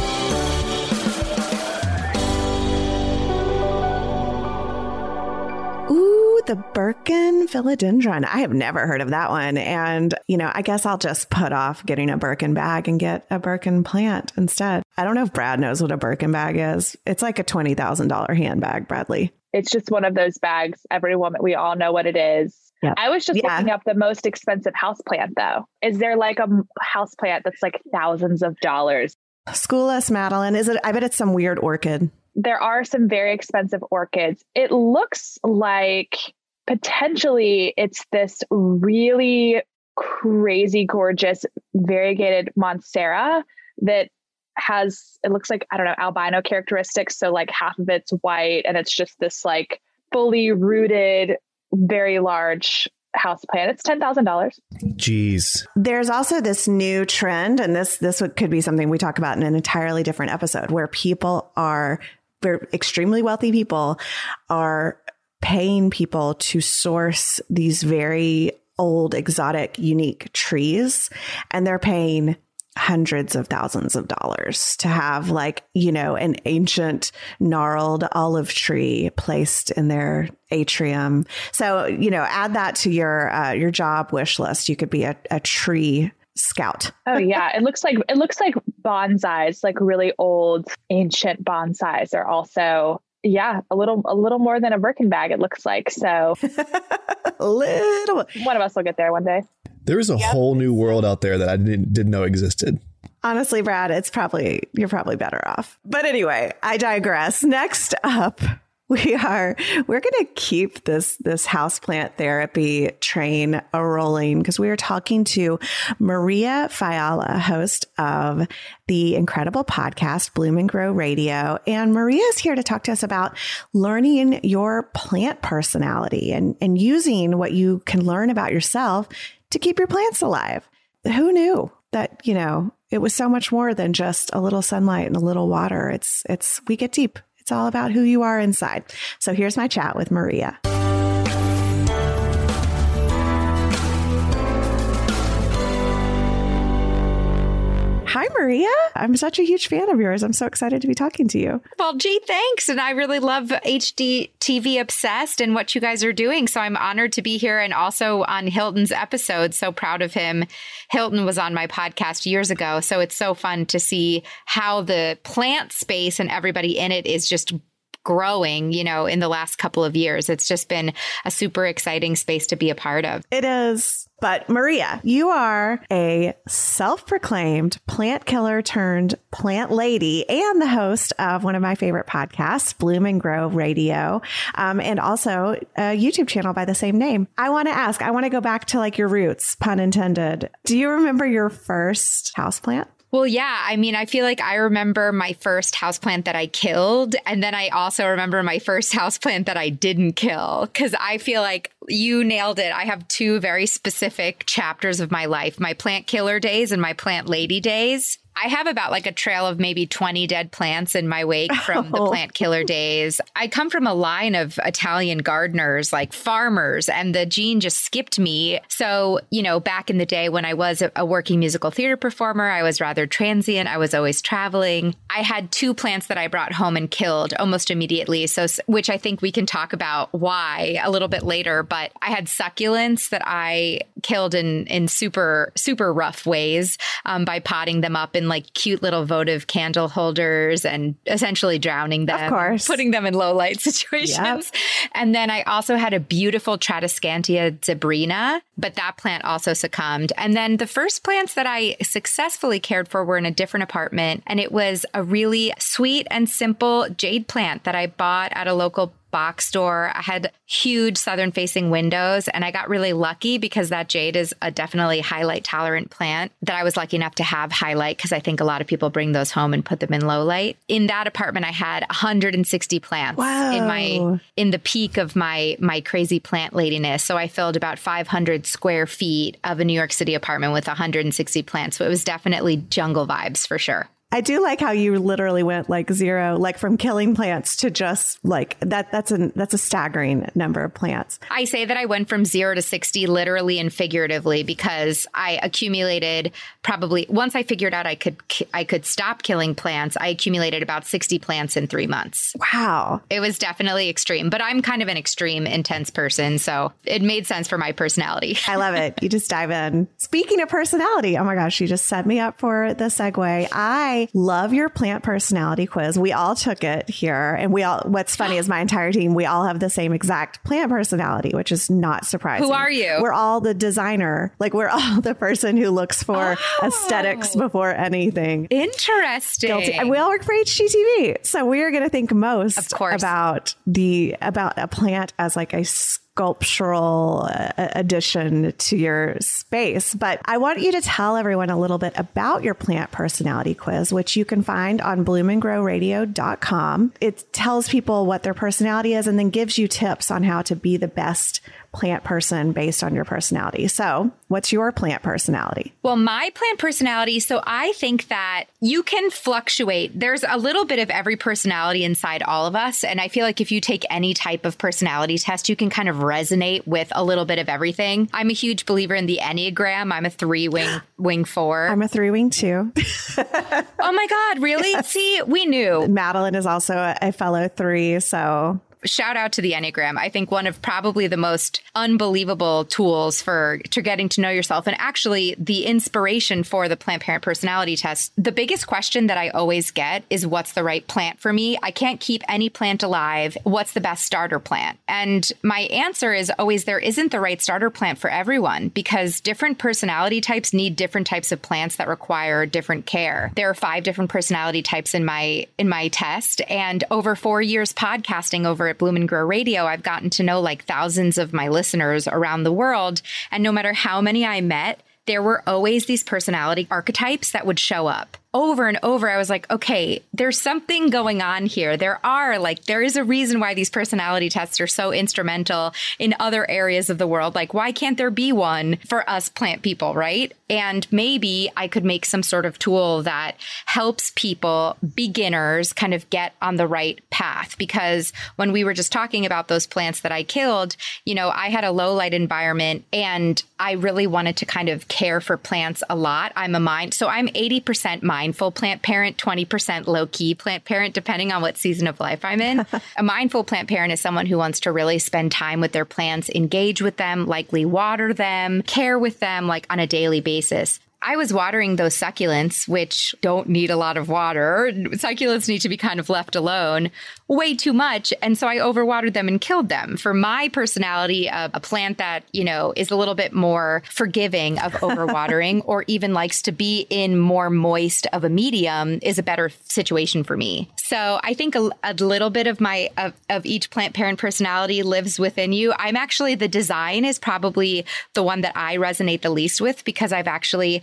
The Birkin philodendron. I have never heard of that one. And, I guess I'll just put off getting a Birkin bag and get a Birkin plant instead. I don't know if Brad knows what a Birkin bag is. It's like a $20,000 handbag, Bradley. It's just one of those bags. Every woman, we all know what it is. Yep. I was just looking up the most expensive houseplant, though. Is there like a houseplant that's like thousands of dollars? School us, Madeline. Is it? I bet it's some weird orchid. There are some very expensive orchids. It looks like potentially it's this really crazy, gorgeous, variegated Monstera that has, it looks like, I don't know, albino characteristics. So like half of it's white, and it's just this like fully rooted, very large houseplant. It's $10,000. Jeez. There's also this new trend, and this could be something we talk about in an entirely different episode, where extremely wealthy people are paying people to source these very old, exotic, unique trees. And they're paying hundreds of thousands of dollars to have an ancient gnarled olive tree placed in their atrium. So, add that to your job wish list. You could be a tree scout. Oh yeah. It looks like bonsais, like really old ancient bonsais are also, a little more than a Birkin bag, it looks like. So one of us will get there one day. There is a whole new world out there that I didn't know existed. Honestly, Brad, you're probably better off. But anyway, I digress. Next up, we're going to keep this houseplant therapy train rolling, because we are talking to Maria Fiala, host of the incredible podcast Bloom and Grow Radio. And Maria is here to talk to us about learning your plant personality and using what you can learn about yourself to keep your plants alive. Who knew that, it was so much more than just a little sunlight and a little water. We get deep. It's all about who you are inside. So here's my chat with Maria. Hi, Maria. I'm such a huge fan of yours. I'm so excited to be talking to you. Well, gee, thanks. And I really love HGTV Obsessed and what you guys are doing. So I'm honored to be here, and also on Hilton's episode. So proud of him. Hilton was on my podcast years ago. So it's so fun to see how the plant space and everybody in it is just growing, in the last couple of years. It's just been a super exciting space to be a part of. It is. But Maria, you are a self-proclaimed plant killer turned plant lady, and the host of one of my favorite podcasts, Bloom and Grow Radio, and also a YouTube channel by the same name. I want to go back to your roots, pun intended. Do you remember your first houseplant? Well, yeah. I mean, I feel like I remember my first houseplant that I killed. And then I also remember my first houseplant that I didn't kill, because I feel like you nailed it. I have two very specific chapters of my life, my plant killer days and my plant lady days. I have about like a trail of maybe 20 dead plants in my wake from the plant killer days. I come from a line of Italian gardeners, like farmers, and the gene just skipped me. So, back in the day when I was a working musical theater performer, I was rather transient. I was always traveling. I had 2 plants that I brought home and killed almost immediately. So, which I think we can talk about why a little bit later. But I had succulents that I killed in super, super rough ways by potting them up in like cute little votive candle holders and essentially drowning them. Of course. Putting them in low light situations. Yep. And then I also had a beautiful Tradescantia zebrina, but that plant also succumbed. And then the first plants that I successfully cared for were in a different apartment. And it was a really sweet and simple jade plant that I bought at a local box store. I had huge southern facing windows, and I got really lucky because that jade is a definitely highlight tolerant plant that I was lucky enough to have highlight, because I think a lot of people bring those home and put them in low light. In that apartment, I had 160 plants in the peak of my crazy plant ladiness. So I filled about 500 square feet of a New York City apartment with 160 plants. So it was definitely jungle vibes for sure. I do like how you literally went like zero, like from killing plants to just like that. That's a staggering number of plants. I say that I went from 0 to 60 literally and figuratively because I accumulated probably once I figured out I could stop killing plants. I accumulated about 60 plants in 3 months. Wow. It was definitely extreme, but I'm kind of an extreme, intense person. So it made sense for my personality. I love it. You just dive in. Speaking of personality, oh my gosh, you just set me up for the segue. I love your plant personality quiz. We all took it here. And what's funny is my entire team, we all have the same exact plant personality, which is not surprising. Who are you? We're all the designer. Like we're all the person who looks for aesthetics before anything. Interesting. Guilty. And we all work for HGTV. So we are going to think most about a plant as like a sculptural addition to your space. But I want you to tell everyone a little bit about your plant personality quiz, which you can find on bloomandgrowradio.com. It tells people what their personality is and then gives you tips on how to be the best plant person based on your personality. So what's your plant personality? Well, my plant personality, so I think that you can fluctuate. There's a little bit of every personality inside all of us. And I feel like if you take any type of personality test, you can kind of resonate with a little bit of everything. I'm a huge believer in the Enneagram. I'm a 3-wing 4. I'm a 3-wing 2. Oh my God, really? Yes. See, we knew. Madeline is also a fellow 3, so... Shout out to the Enneagram. I think one of probably the most unbelievable tools for getting to know yourself, and actually the inspiration for the Plant Parent Personality Test. The biggest question that I always get is, what's the right plant for me? I can't keep any plant alive. What's the best starter plant? And my answer is always, there isn't the right starter plant for everyone, because different personality types need different types of plants that require different care. There are 5 different personality types in my test, and over 4 years podcasting over at Bloom and Grow Radio, I've gotten to know like thousands of my listeners around the world. And no matter how many I met, there were always these personality archetypes that would show up. Over and over, I was like, okay, there's something going on here. There is a reason why these personality tests are so instrumental in other areas of the world. Like, why can't there be one for us plant people, right? And maybe I could make some sort of tool that helps people, beginners, kind of get on the right path. Because when we were just talking about those plants that I killed, I had a low light environment and I really wanted to kind of care for plants a lot. I'm 80% mindful plant parent, 20% low-key plant parent, depending on what season of life I'm in. A mindful plant parent is someone who wants to really spend time with their plants, engage with them, likely water them, care with them like on a daily basis. I was watering those succulents, which don't need a lot of water. Succulents need to be kind of left alone way too much. And so I overwatered them and killed them. For my personality, a plant that, is a little bit more forgiving of overwatering or even likes to be in more moist of a medium is a better situation for me. So I think a little bit of of each plant parent personality lives within you. I'm actually, the design is probably the one that I resonate the least with, because I've actually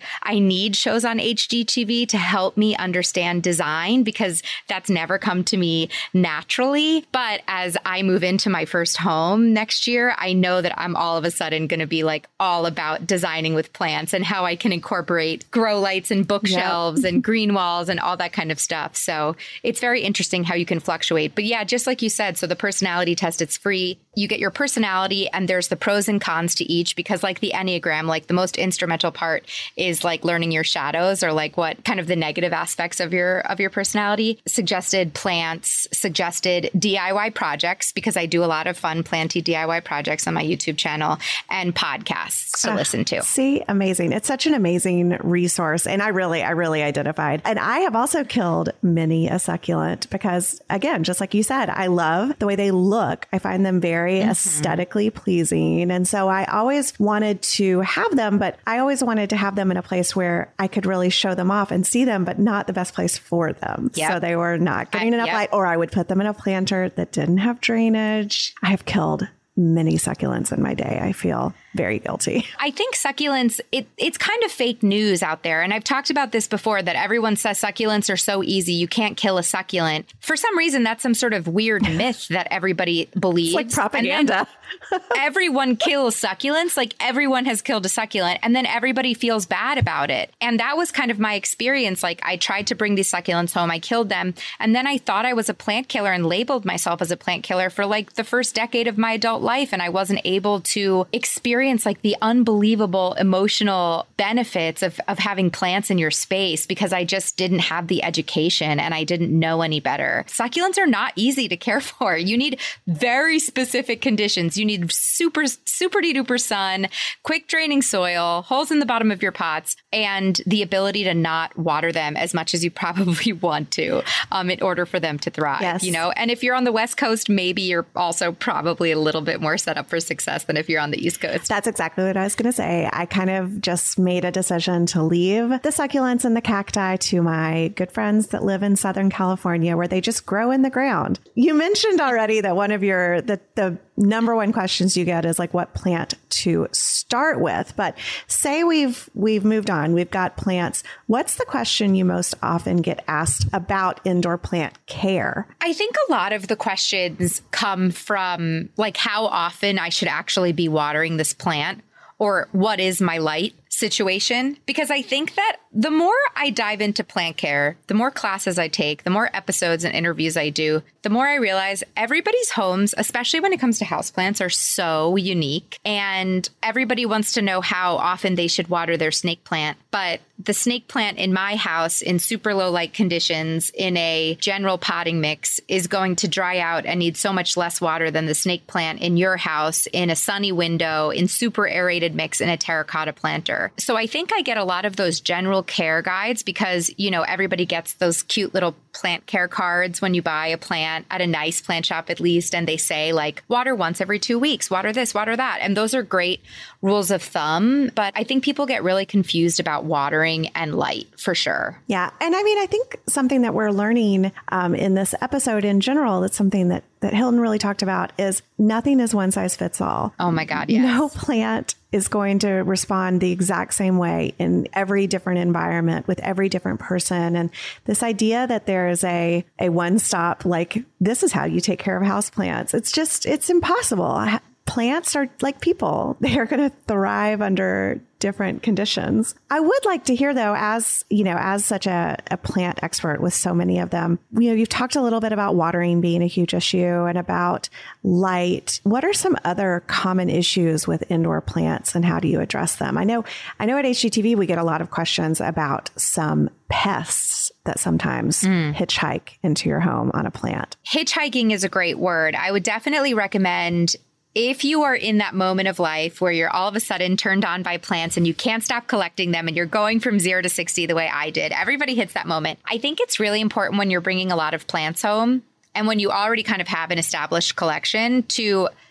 I need shows on HGTV to help me understand design because that's never come to me naturally. But as I move into my first home next year, I know that I'm all of a sudden going to be like all about designing with plants and how I can incorporate grow lights and bookshelves and green walls and all that kind of stuff. So it's very interesting how you can fluctuate. But yeah, just like you said, so the personality test, it's free. You get your personality and there's the pros and cons to each because like the Enneagram, like the most instrumental part is like learning your shadows or like what kind of the negative aspects of your personality. Suggested plants, suggested DIY projects because I do a lot of fun planty DIY projects on my YouTube channel and podcasts to listen to. See, amazing. It's such an amazing resource. And I really identified. And I have also killed many a succulent because again, just like you said, I love the way they look. I find them very aesthetically pleasing. And so I always wanted to have them, but I always wanted to have them in a place where I could really show them off and see them, but not the best place for them. Yep. So they were not getting enough light, or I would put them in a planter that didn't have drainage. I have killed many succulents in my day. I feel very guilty. I think succulents, it's kind of fake news out there. And I've talked about this before, that everyone says succulents are so easy. You can't kill a succulent. For some reason, that's some sort of weird myth that everybody believes. It's like propaganda. Everyone kills succulents. Like everyone has killed a succulent and then everybody feels bad about it. And that was kind of my experience. Like I tried to bring these succulents home. I killed them. And then I thought I was a plant killer and labeled myself as a plant killer for like the first decade of my adult life. And I wasn't able to experience like the unbelievable emotional benefits of having plants in your space because I just didn't have the education and I didn't know any better. Succulents are not easy to care for. You need very specific conditions. You need super duper sun, quick draining soil, holes in the bottom of your pots, and the ability to not water them as much as you probably want to in order for them to thrive. Yes. You know, and if you're on the West Coast, maybe you're also probably a little bit more set up for success than if you're on the East Coast. That's exactly what I was going to say. I kind of just made a decision to leave the succulents and the cacti to my good friends that live in Southern California, where they just grow in the ground. You mentioned already that one of the number one questions you get is like what plant to start with. But say we've moved on, we've got plants. What's the question you most often get asked about indoor plant care? I think a lot of the questions come from like how often I should actually be watering this plant, or what is my light situation? Because I think that the more I dive into plant care, the more classes I take, the more episodes and interviews I do, the more I realize everybody's homes, especially when it comes to houseplants, are so unique. And everybody wants to know how often they should water their snake plant. But the snake plant in my house in super low light conditions in a general potting mix is going to dry out and need so much less water than the snake plant in your house in a sunny window in super aerated mix in a terracotta planter. So I think I get a lot of those general care guides because, you know, everybody gets those cute little plant care cards when you buy a plant at a nice plant shop, at least. And they say like water once every 2 weeks, water this, water that. And those are great rules of thumb. But I think people get really confused about watering and light for sure. Yeah. And I mean, I think something that we're learning in this episode in general, that's something that Hilton really talked about, is nothing is one size fits all. Oh my God, yes. No plant is going to respond the exact same way in every different environment with every different person. And this idea that there is a one-stop, like, this is how you take care of houseplants. It's impossible. Plants are like people. They are going to thrive under different conditions. I would like to hear, though, as such a plant expert with so many of them, you've talked a little bit about watering being a huge issue and about light. What are some other common issues with indoor plants and how do you address them? I know at HGTV, we get a lot of questions about some pests that sometimes hitchhike into your home on a plant. Hitchhiking is a great word. I would definitely recommend, if you are in that moment of life where you're all of a sudden turned on by plants and you can't stop collecting them and you're going from 0 to 60 the way I did, everybody hits that moment. I think it's really important when you're bringing a lot of plants home and when you already kind of have an established collection to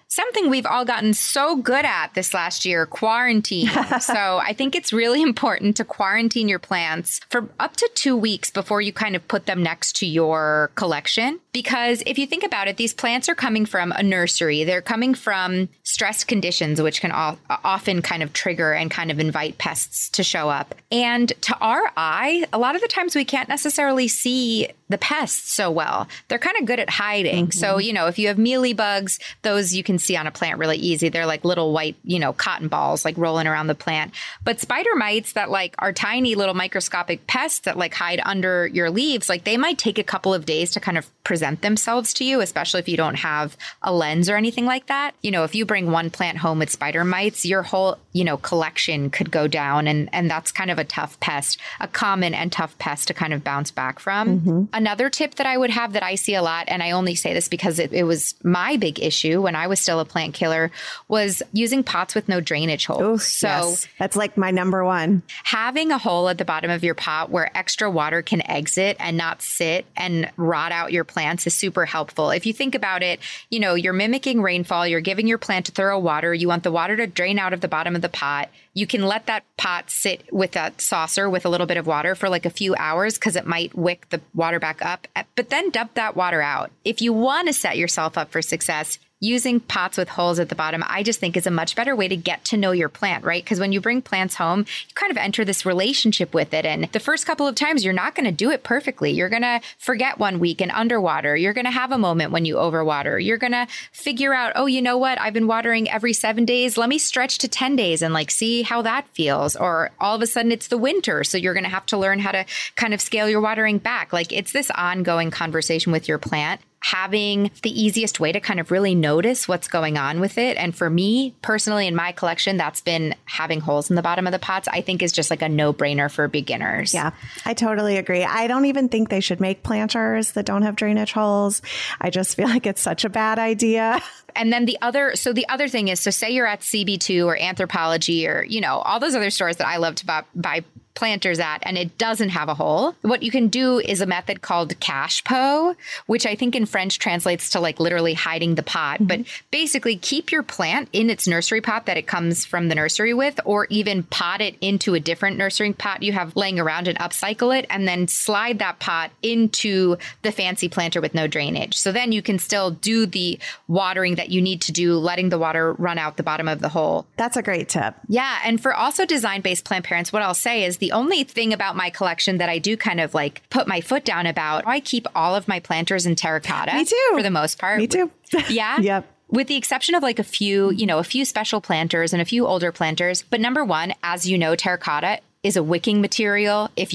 something we've all gotten so good at this last year, quarantine. So I think it's really important to quarantine your plants for up to 2 weeks before you kind of put them next to your collection. Because if you think about it, these plants are coming from a nursery. They're coming from stressed conditions, which can often kind of trigger and kind of invite pests to show up. And to our eye, a lot of the times we can't necessarily see the pests so well. They're kind of good at hiding. So, you know, if you have mealybugs, those you can see on a plant really easy. They're like little white, you know, cotton balls like rolling around the plant. But spider mites that like are tiny little microscopic pests that like hide under your leaves, like they might take a couple of days to kind of present themselves to you, especially if you don't have a lens or anything like that. You know, if you bring one plant home with spider mites, your whole, you know, collection could go down. And that's kind of a tough pest, a common and tough pest to kind of bounce back from. Another tip that I would have that I see a lot, and I only say this because it was my big issue when I was still a plant killer, was using pots with no drainage holes. Yes. That's like my number one. Having a hole at the bottom of your pot where extra water can exit and not sit and rot out your plants is super helpful. If you think about it, you know, you're mimicking rainfall, you're giving your plant thorough water, you want the water to drain out of the bottom of the pot. You can let that pot sit with that saucer with a little bit of water for like a few hours because it might wick the water back up, but then dump that water out. If you want to set yourself up for success, using pots with holes at the bottom, I just think is a much better way to get to know your plant, right? Because when you bring plants home, you kind of enter this relationship with it. And the first couple of times, you're not going to do it perfectly. You're going to forget one week and underwater. You're going to have a moment when you overwater. You're going to figure out, oh, you know what? I've been watering every 7 days. Let me stretch to 10 days and like see how that feels. Or all of a sudden it's the winter. So you're going to have to learn how to kind of scale your watering back. Like it's this ongoing conversation with your plant. Having the easiest way to kind of really notice what's going on with it. And for me personally, in my collection, that's been having holes in the bottom of the pots, I think is just like a no-brainer for beginners. Yeah, I totally agree. I don't even think they should make planters that don't have drainage holes. I just feel like it's such a bad idea. And then the other thing is, so say you're at CB2 or Anthropology or, you know, all those other stores that I love to buy planters at, and it doesn't have a hole. What you can do is a method called cache-pot, which I think in French translates to like literally hiding the pot. But basically keep your plant in its nursery pot that it comes from the nursery with, or even pot it into a different nursery pot you have laying around and upcycle it, and then slide that pot into the fancy planter with no drainage. So then you can still do the watering that you need to do, letting the water run out the bottom of the hole. That's a great tip. Yeah. And for also design-based plant parents, what I'll say is the only thing about my collection that I do kind of like put my foot down about, I keep all of my planters in terracotta. Me too. For the most part. Me too. Yeah. Yep. With the exception of like a few special planters and a few older planters. But number one, as you know, terracotta is a wicking material. If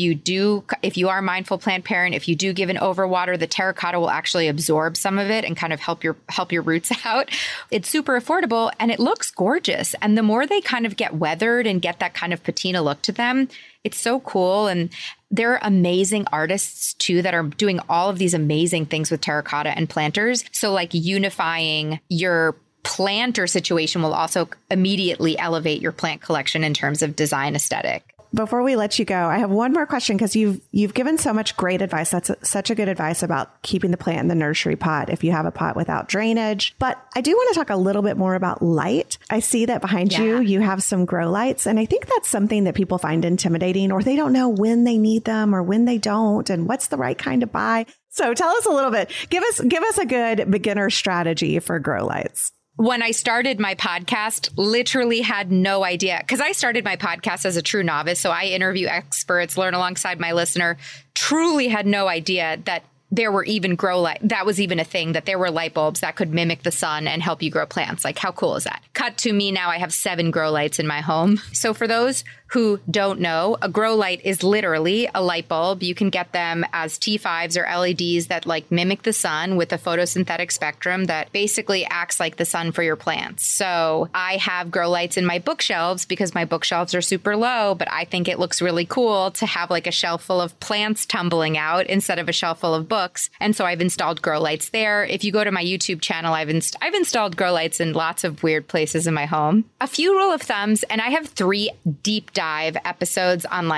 you are a mindful plant parent, if you do give an overwater, the terracotta will actually absorb some of it and kind of help your roots out. It's super affordable and it looks gorgeous. And the more they kind of get weathered and get that kind of patina look to them, it's so cool. And there are amazing artists too that are doing all of these amazing things with terracotta and planters. So like unifying your planter situation will also immediately elevate your plant collection in terms of design aesthetic. Before we let you go, I have one more question because you've given so much great advice. That's such a good advice about keeping the plant in the nursery pot if you have a pot without drainage. But I do want to talk a little bit more about light. I see that behind you have some grow lights. And I think that's something that people find intimidating, or they don't know when they need them or when they don't and what's the right kind to buy. So tell us a little bit. Give us a good beginner strategy for grow lights. When I started my podcast, literally had no idea, because I started my podcast as a true novice. So I interview experts, learn alongside my listener, truly had no idea that there were even that was even a thing, that there were light bulbs that could mimic the sun and help you grow plants. Like, how cool is that? Cut to me now, I have 7 grow lights in my home. So for those who don't know, a grow light is literally a light bulb. You can get them as T5s or LEDs that like mimic the sun with a photosynthetic spectrum that basically acts like the sun for your plants. So I have grow lights in my bookshelves because my bookshelves are super low, but I think it looks really cool to have like a shelf full of plants tumbling out instead of a shelf full of books. And so I've installed grow lights there. If you go to my YouTube channel, I've installed grow lights in lots of weird places in my home. A few rule of thumbs, and I have 3 deep dive episodes on like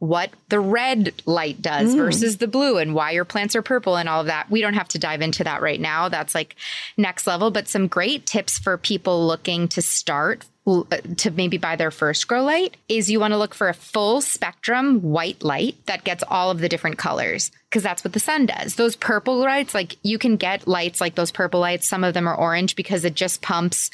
what the red light does versus the blue and why your plants are purple and all of that. We don't have to dive into that right now. That's like next level, but some great tips for people looking to start to maybe buy their first grow light is you want to look for a full spectrum white light that gets all of the different colors, because that's what the sun does. Those purple lights, like you can get lights like those purple lights. Some of them are orange because it just pumps,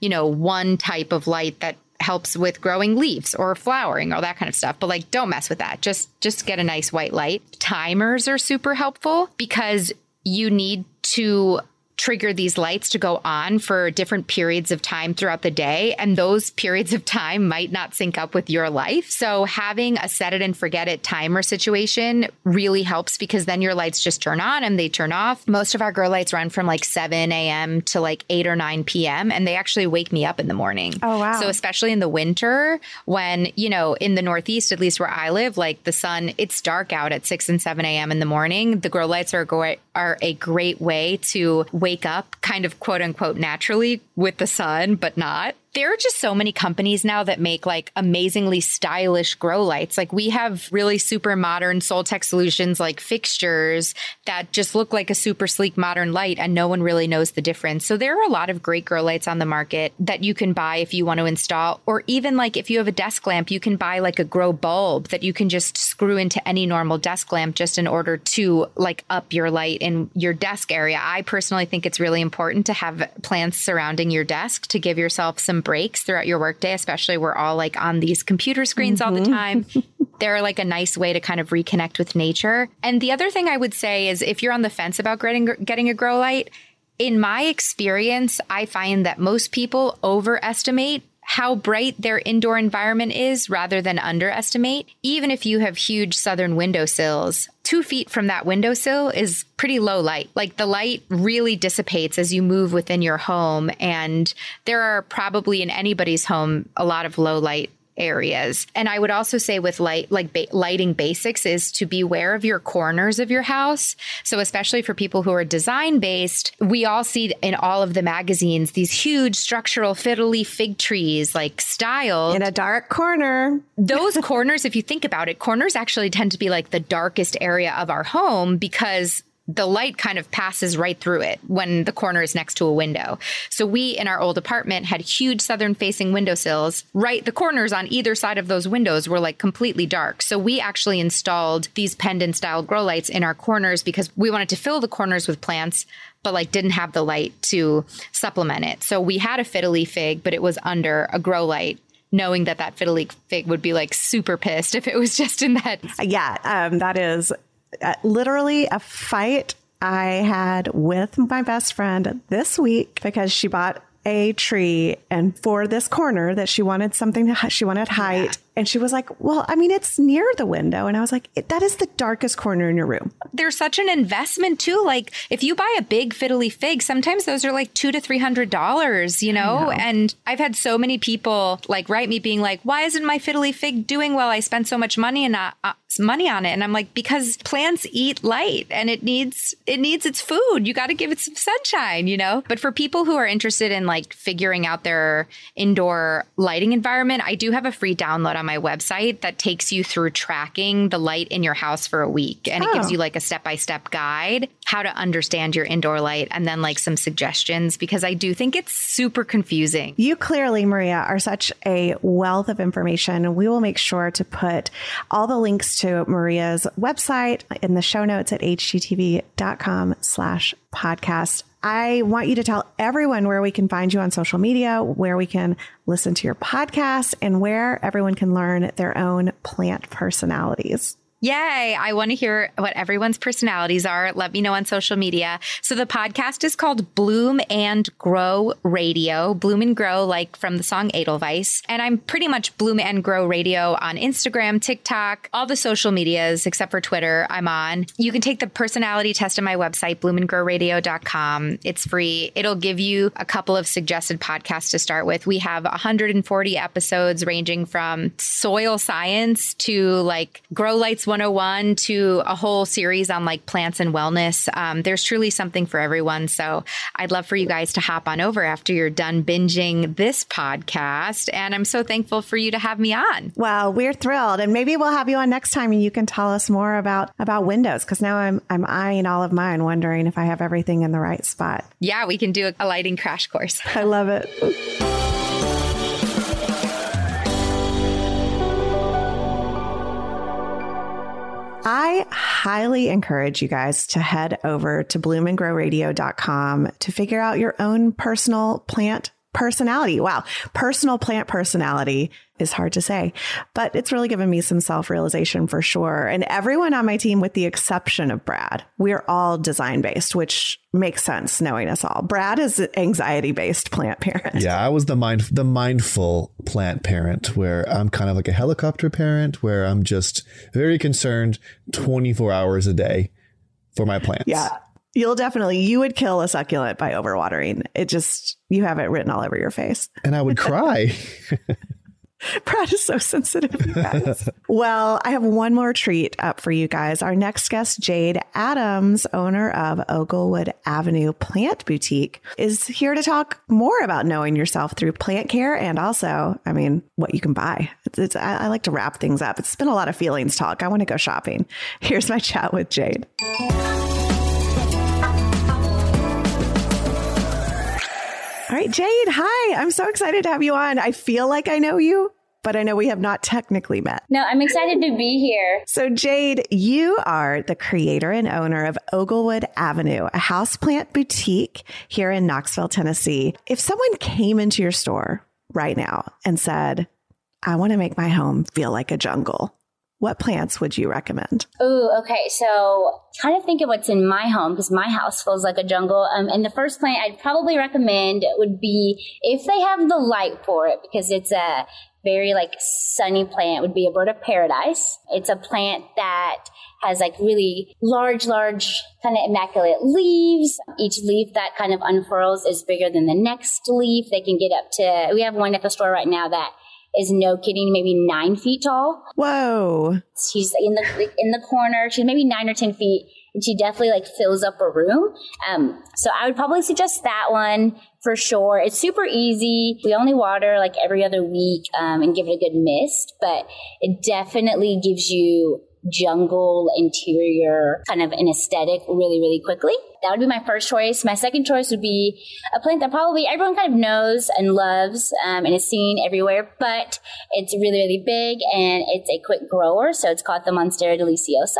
one type of light that helps with growing leaves or flowering, all that kind of stuff. But like, don't mess with that. Just get a nice white light. Timers are super helpful because you need to trigger these lights to go on for different periods of time throughout the day. And those periods of time might not sync up with your life. So having a set it and forget it timer situation really helps, because then your lights just turn on and they turn off. Most of our grow lights run from like 7 a.m. to like 8 or 9 p.m. and they actually wake me up in the morning. Oh, wow. So especially in the winter when, in the Northeast, at least where I live, like the sun, it's dark out at 6 and 7 a.m. in the morning. The grow lights are a great way to wake up kind of quote unquote naturally with the sun, but not. There are just so many companies now that make like amazingly stylish grow lights. Like we have really super modern Soltech solutions like fixtures that just look like a super sleek modern light and no one really knows the difference. So there are a lot of great grow lights on the market that you can buy if you want to install, or even like if you have a desk lamp, you can buy like a grow bulb that you can just screw into any normal desk lamp just in order to like up your light in your desk area. I personally think it's really important to have plants surrounding your desk to give yourself some breaks throughout your workday, especially we're all like on these computer screens all the time. They're like a nice way to kind of reconnect with nature. And the other thing I would say is if you're on the fence about getting a grow light, in my experience, I find that most people overestimate how bright their indoor environment is rather than underestimate. Even if you have huge southern windowsills, 2 feet from that windowsill is pretty low light. Like the light really dissipates as you move within your home. And there are probably in anybody's home a lot of low light areas. And I would also say with lighting basics is to be aware of your corners of your house. So especially for people who are design based, we all see in all of the magazines, these huge structural fiddly fig trees, like styled in a dark corner. Those corners, if you think about it, corners actually tend to be like the darkest area of our home because the light kind of passes right through it when the corner is next to a window. So we, in our old apartment, had huge southern facing windowsills. Right, the corners on either side of those windows were like completely dark. So we actually installed these pendant style grow lights in our corners because we wanted to fill the corners with plants, but like didn't have the light to supplement it. So we had a fiddly fig, but it was under a grow light, knowing that fiddly fig would be like super pissed if it was just in that. Yeah, that is literally a fight I had with my best friend this week because she bought a tree and for this corner that she wanted she wanted height. Yeah. And she was like, well, I mean, it's near the window. And I was like, that is the darkest corner in your room. There's such an investment too. Like if you buy a big fiddly fig, sometimes those are like $200 to $300, And I've had so many people like write me being like, why isn't my fiddly fig doing well? I spent so much money on it. And I'm like, because plants eat light and it needs its food. You got to give it some sunshine, But for people who are interested in like figuring out their indoor lighting environment, I do have a free download on my website that takes you through tracking the light in your house for a week. And it gives you like a step-by-step guide, how to understand your indoor light, and then like some suggestions, because I do think it's super confusing. You clearly, Maria, are such a wealth of information. We will make sure to put all the links to Maria's website in the show notes at hdtv.com/podcast. I want you to tell everyone where we can find you on social media, where we can listen to your podcast, and where everyone can learn their own plant personalities. Yay. I want to hear what everyone's personalities are. Let me know on social media. So the podcast is called Bloom and Grow Radio. Bloom and Grow, like from the song Edelweiss. And I'm pretty much Bloom and Grow Radio on Instagram, TikTok, all the social medias, except for Twitter, I'm on. You can take the personality test on my website, bloomandgrowradio.com. It's free. It'll give you a couple of suggested podcasts to start with. We have 140 episodes ranging from soil science to like grow lights Fitness 101 to a whole series on like plants and wellness. There's truly something for everyone. So I'd love for you guys to hop on over after you're done binging this podcast. And I'm so thankful for you to have me on. Well, we're thrilled. And maybe we'll have you on next time and you can tell us more about windows. Because now I'm eyeing all of mine, wondering if I have everything in the right spot. Yeah, we can do a lighting crash course. I love it. I highly encourage you guys to head over to bloomandgrowradio.com to figure out your own personal plant personality. Wow. Personal plant personality is hard to say, but it's really given me some self-realization for sure. And everyone on my team, with the exception of Brad, we're all design-based, which makes sense knowing us all. Brad is an anxiety-based plant parent. Yeah, I was the mindful plant parent, where I'm kind of like a helicopter parent, where I'm just very concerned 24 hours a day for my plants. Yeah. You would kill a succulent by overwatering. You have it written all over your face. And I would cry. Brad is so sensitive, you guys. Well, I have one more treat up for you guys. Our next guest, Jade Adams, owner of Oglewood Avenue Plant Boutique, is here to talk more about knowing yourself through plant care and also, what you can buy. I like to wrap things up. It's been a lot of feelings talk. I want to go shopping. Here's my chat with Jade. All right, Jade, hi. I'm so excited to have you on. I feel like I know you, but I know we have not technically met. No, I'm excited to be here. So Jade, you are the creator and owner of Oglewood Avenue, a houseplant boutique here in Knoxville, Tennessee. If someone came into your store right now and said, I want to make my home feel like a jungle, what plants would you recommend? Ooh, okay. So kind of think of what's in my home, because my house feels like a jungle. And the first plant I'd probably recommend would be, if they have the light for it, because it's a very sunny plant, would be a bird of paradise. It's a plant that has really large kind of immaculate leaves. Each leaf that kind of unfurls is bigger than the next leaf. They can get up to, we have one at the store right now that is, no kidding, maybe 9 feet tall. Whoa. She's in the corner. She's maybe 9 or 10 feet. And she definitely fills up a room. So I would probably suggest that one for sure. It's super easy. We only water every other week and give it a good mist, but it definitely gives you jungle interior kind of an aesthetic really, really quickly. That would be my first choice. My second choice would be a plant that probably everyone kind of knows and loves and is seen everywhere, but it's really, really big and it's a quick grower. So it's called the Monstera deliciosa.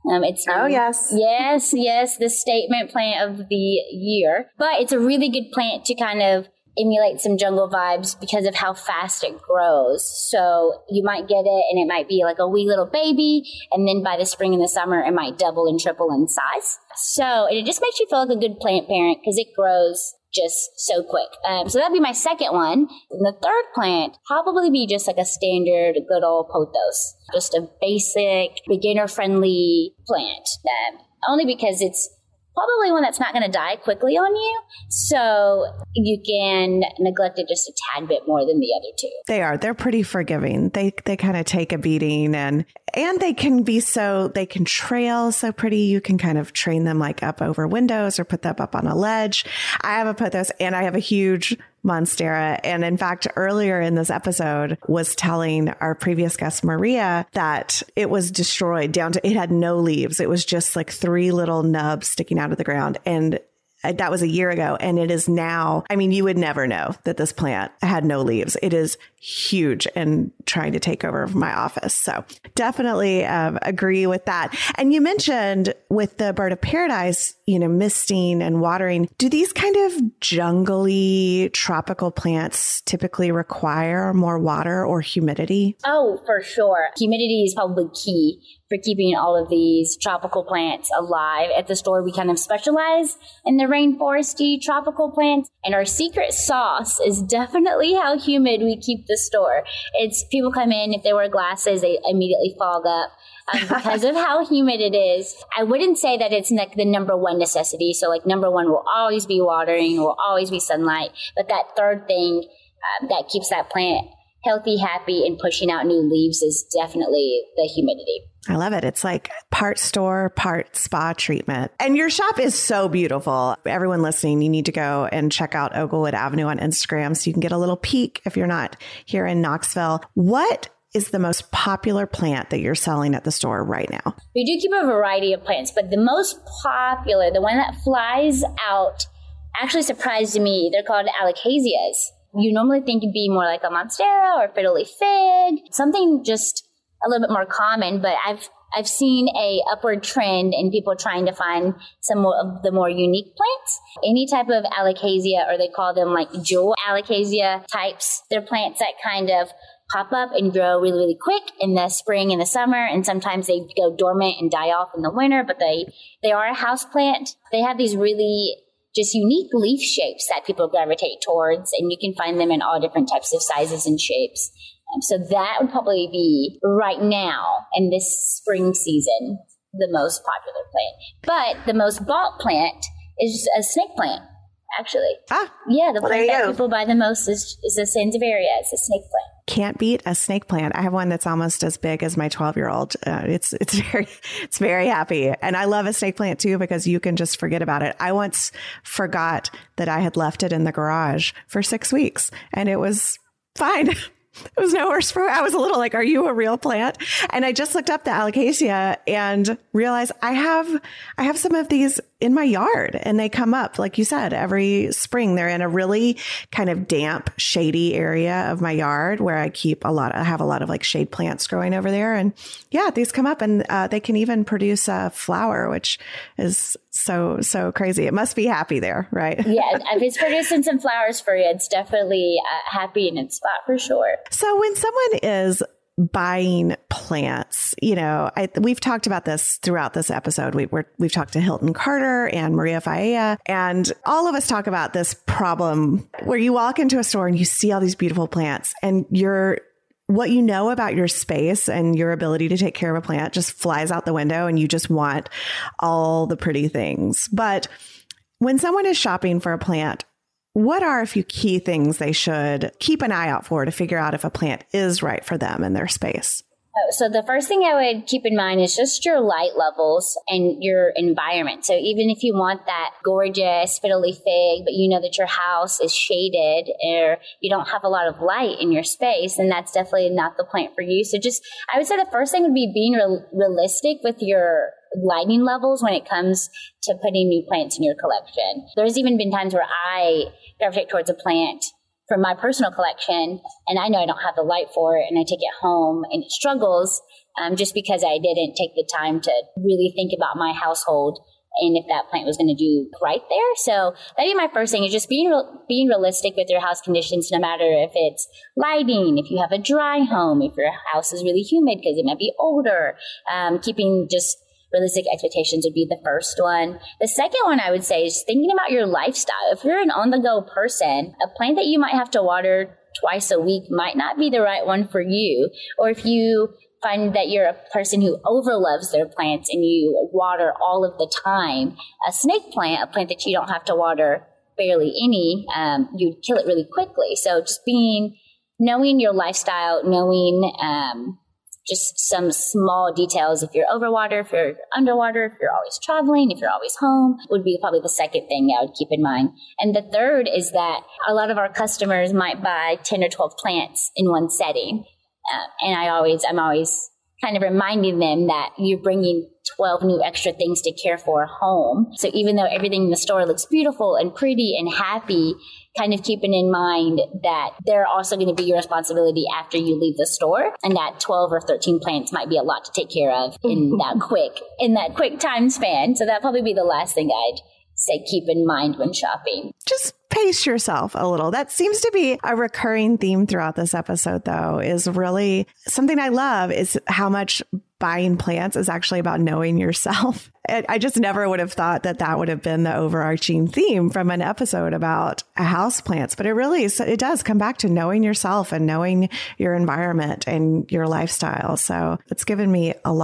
Yes, the statement plant of the year. But it's a really good plant to kind of emulate some jungle vibes because of how fast it grows. So you might get it and it might be like a wee little baby, and then by the spring and the summer it might double and triple in size. So it just makes you feel like a good plant parent because it grows just so quick. So that'd be my second one. And the third plant probably be just a standard good old pothos, just a basic beginner friendly plant. Only because it's probably one that's not going to die quickly on you. So you can neglect it just a tad bit more than the other two. They're pretty forgiving. They kind of take a beating and they can trail so pretty. You can kind of train them up over windows or put them up on a ledge. I have a pothos and I have a huge Monstera. And in fact, earlier in this episode was telling our previous guest, Maria, that it was destroyed down to, it had no leaves. It was just 3 little nubs sticking out of the ground. And that was a year ago. And it is now, you would never know that this plant had no leaves. It is huge and trying to take over my office. So definitely agree with that. And you mentioned with the bird of paradise, misting and watering. Do these kind of jungly tropical plants typically require more water or humidity? Oh, for sure. Humidity is probably key for keeping all of these tropical plants alive. At the store, we kind of specialize in the rainforesty tropical plants. And our secret sauce is definitely how humid we keep the store. It's people come in, if they wear glasses, they immediately fog up. Because of how humid it is. I wouldn't say that it's the number one necessity. So number one will always be watering, will always be sunlight. But that third thing that keeps that plant healthy, happy, and pushing out new leaves is definitely the humidity. I love it. It's like part store, part spa treatment. And your shop is so beautiful. Everyone listening, you need to go and check out Oglewood Avenue on Instagram so you can get a little peek if you're not here in Knoxville. What is the most popular plant that you're selling at the store right now? We do keep a variety of plants, but the most popular, the one that flies out, actually surprised me. They're called alocasias. You normally think it'd be more like a monstera or fiddly fig, something just a little bit more common, but I've seen a upward trend in people trying to find some more of the more unique plants. Any type of alocasia, or they call them like jewel alocasia types, they're plants that kind of pop up and grow really, really quick in the spring and the summer, and sometimes they go dormant and die off in the winter, but they are a house plant. They have these really just unique leaf shapes that people gravitate towards, and you can find them in all different types of sizes and shapes. So that would probably be right now in this spring season, the most popular plant. But the most bought plant is a snake plant, actually. Yeah, the plant that people buy the most is a Sansevieria. It's a snake plant. Can't beat a snake plant. I have one that's almost as big as my 12-year-old. It's very happy. And I love a snake plant too, because you can just forget about it. I once forgot that I had left it in the garage for 6 weeks and it was fine. It was no worse for me. I was a little like, are you a real plant? And I just looked up the alocasia and realized I have some of these in my yard, and they come up, like you said, every spring. They're in a really kind of damp, shady area of my yard where I have a lot of like shade plants growing over there. And yeah, these come up and they can even produce a flower, which is so crazy. It must be happy there, right? Yeah, if it's producing some flowers for you, it's definitely happy in its spot for sure. So when someone is buying plants, we've talked about this throughout this episode. We've talked to Hilton Carter and Maria Faella, and all of us talk about this problem where you walk into a store and you see all these beautiful plants, and what you know about your space and your ability to take care of a plant just flies out the window, and you just want all the pretty things. But when someone is shopping for a plant, what are a few key things they should keep an eye out for to figure out if a plant is right for them and their space? So the first thing I would keep in mind is just your light levels and your environment. So even if you want that gorgeous fiddly fig, but you know that your house is shaded or you don't have a lot of light in your space, then that's definitely not the plant for you. So I would say the first thing would be being realistic with your lighting levels when it comes to putting new plants in your collection. There's even been times where I gravitate towards a plant from my personal collection, and I know I don't have the light for it, and I take it home and it struggles just because I didn't take the time to really think about my household and if that plant was going to do right there. So that'd be my first thing, is just being realistic with your house conditions, no matter if it's lighting, if you have a dry home, if your house is really humid because it might be older. Keeping just realistic expectations would be the first one. The second one I would say is thinking about your lifestyle. If you're an on-the-go person, a plant that you might have to water twice a week might not be the right one for you. Or if you find that you're a person who overloves their plants and you water all of the time, a snake plant, a plant that you don't have to water barely any, you'd kill it really quickly. So just knowing your lifestyle, knowing just some small details. If you're overwater, if you're underwater, if you're always traveling, if you're always home, would be probably the second thing I would keep in mind. And the third is that a lot of our customers might buy 10 or 12 plants in one setting. And I'm always kind of reminding them that you're bringing 12 new extra things to care for home. So even though everything in the store looks beautiful and pretty and happy, kind of keeping in mind that they're also going to be your responsibility after you leave the store, and that 12 or 13 plants might be a lot to take care of in that quick time span. So that'd probably be the last thing I'd say keep in mind when shopping. Just pace yourself a little. That seems to be a recurring theme throughout this episode, though, is really something I love is how much buying plants is actually about knowing yourself. I just never would have thought that would have been the overarching theme from an episode about house plants, but it does come back to knowing yourself and knowing your environment and your lifestyle. So it's given me a lot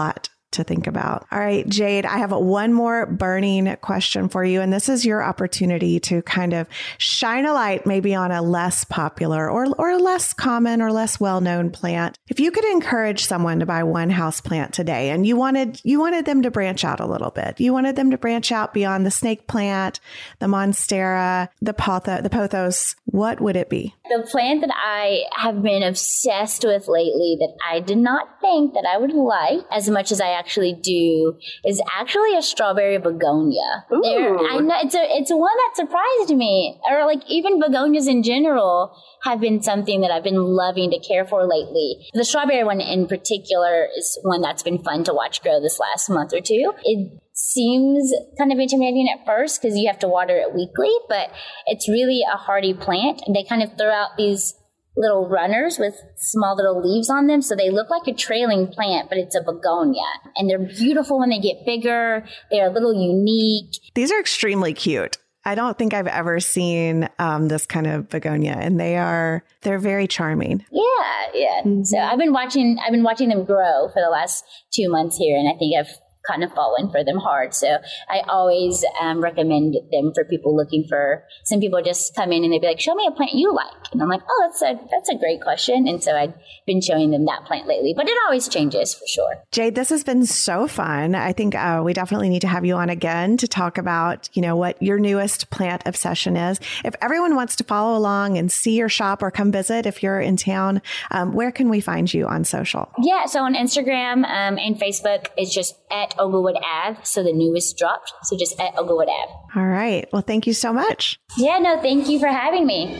to think about. All right, Jade, I have one more burning question for you. And this is your opportunity to kind of shine a light maybe on a less popular or less common or less well-known plant. If you could encourage someone to buy one house plant today and you wanted them to branch out a little bit, you wanted them to branch out beyond the snake plant, the monstera, the pothos, what would it be? The plant that I have been obsessed with lately that I did not think that I would like as much as I actually do is actually a strawberry begonia. I know it's one that surprised me, or like even begonias in general have been something that I've been loving to care for lately. The strawberry one in particular is one that's been fun to watch grow this last month or two. It seems kind of intimidating at first because you have to water it weekly, but it's really a hardy plant. They kind of throw out these little runners with small little leaves on them. So they look like a trailing plant, but it's a begonia. And they're beautiful when they get bigger. They're a little unique. These are extremely cute. I don't think I've ever seen this kind of begonia, and they're very charming. Yeah. Mm-hmm. So I've been watching them grow for the last 2 months here, and I think I've kind of fallen for them hard. So I always recommend them for people looking for, some people just come in and they'd be like, show me a plant you like. And I'm like, oh, that's a great question. And so I've been showing them that plant lately, but it always changes for sure. Jade, this has been so fun. I think we definitely need to have you on again to talk about, what your newest plant obsession is. If everyone wants to follow along and see your shop or come visit, if you're in town, where can we find you on social? Yeah. So on Instagram and Facebook, it's just at Oglewood Ave. So the newest dropped. So just at Oglewood Ave. All right. Well, thank you so much. Yeah, no, thank you for having me.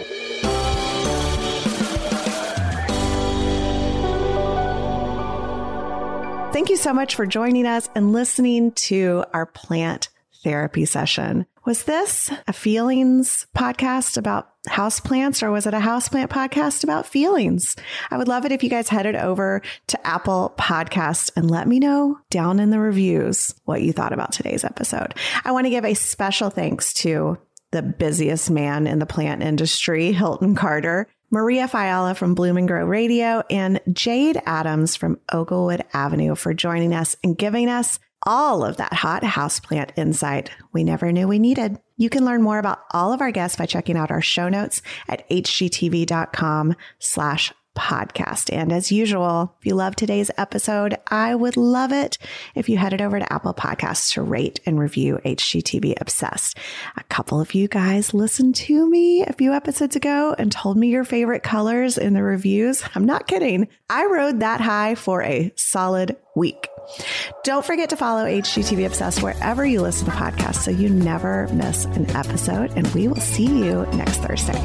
Thank you so much for joining us and listening to our plant therapy session. Was this a feelings podcast about houseplants, or was it a houseplant podcast about feelings? I would love it if you guys headed over to Apple Podcasts and let me know down in the reviews what you thought about today's episode. I want to give a special thanks to the busiest man in the plant industry, Hilton Carter, Maria Fiala from Bloom and Grow Radio, and Jade Adams from Oglewood Avenue for joining us and giving us all of that hot houseplant insight we never knew we needed. You can learn more about all of our guests by checking out our show notes at hgtv.com/podcast. And as usual, if you love today's episode, I would love it if you headed over to Apple Podcasts to rate and review HGTV Obsessed. A couple of you guys listened to me a few episodes ago and told me your favorite colors in the reviews. I'm not kidding. I rode that high for a solid week. Don't forget to follow HGTV Obsessed wherever you listen to podcasts so you never miss an episode. And we will see you next Thursday.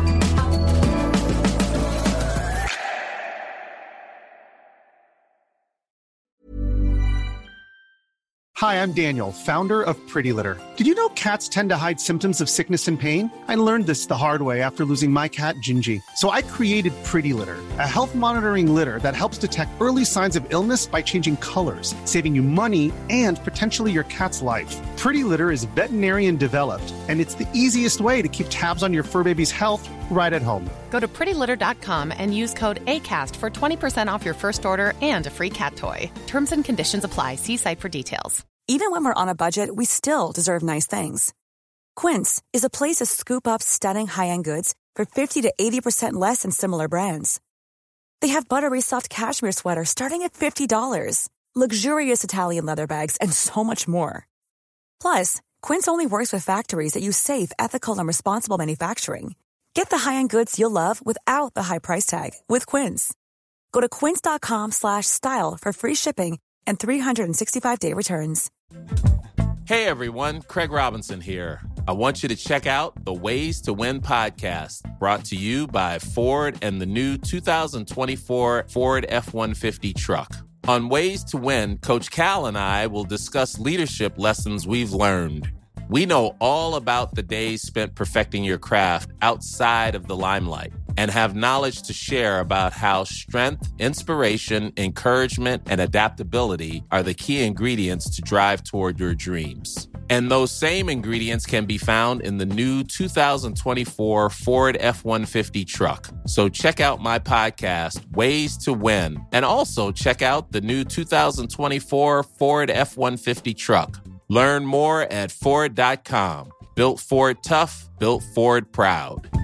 Hi, I'm Daniel, founder of Pretty Litter. Did you know cats tend to hide symptoms of sickness and pain? I learned this the hard way after losing my cat, Gingy. So I created Pretty Litter, a health monitoring litter that helps detect early signs of illness by changing colors, saving you money and potentially your cat's life. Pretty Litter is veterinarian developed, and it's the easiest way to keep tabs on your fur baby's health right at home. Go to prettylitter.com and use code ACAST for 20% off your first order and a free cat toy. Terms and conditions apply. See site for details. Even when we're on a budget, we still deserve nice things. Quince is a place to scoop up stunning high-end goods for 50 to 80% less than similar brands. They have buttery soft cashmere sweaters starting at $50, luxurious Italian leather bags, and so much more. Plus, Quince only works with factories that use safe, ethical, and responsible manufacturing. Get the high-end goods you'll love without the high price tag with Quince. Go to quince.com/style for free shipping and 365-day returns. Hey everyone, Craig Robinson here. I want you to check out the Ways to Win podcast, brought to you by Ford and the new 2024 Ford F-150 truck. On Ways to Win, Coach Cal and I will discuss leadership lessons we've learned. We know all about the days spent perfecting your craft outside of the limelight. and have knowledge to share about how strength, inspiration, encouragement, and adaptability are the key ingredients to drive toward your dreams. And those same ingredients can be found in the new 2024 Ford F-150 truck. So check out my podcast, Ways to Win, and also check out the new 2024 Ford F-150 truck. Learn more at Ford.com. Built Ford tough, built Ford proud.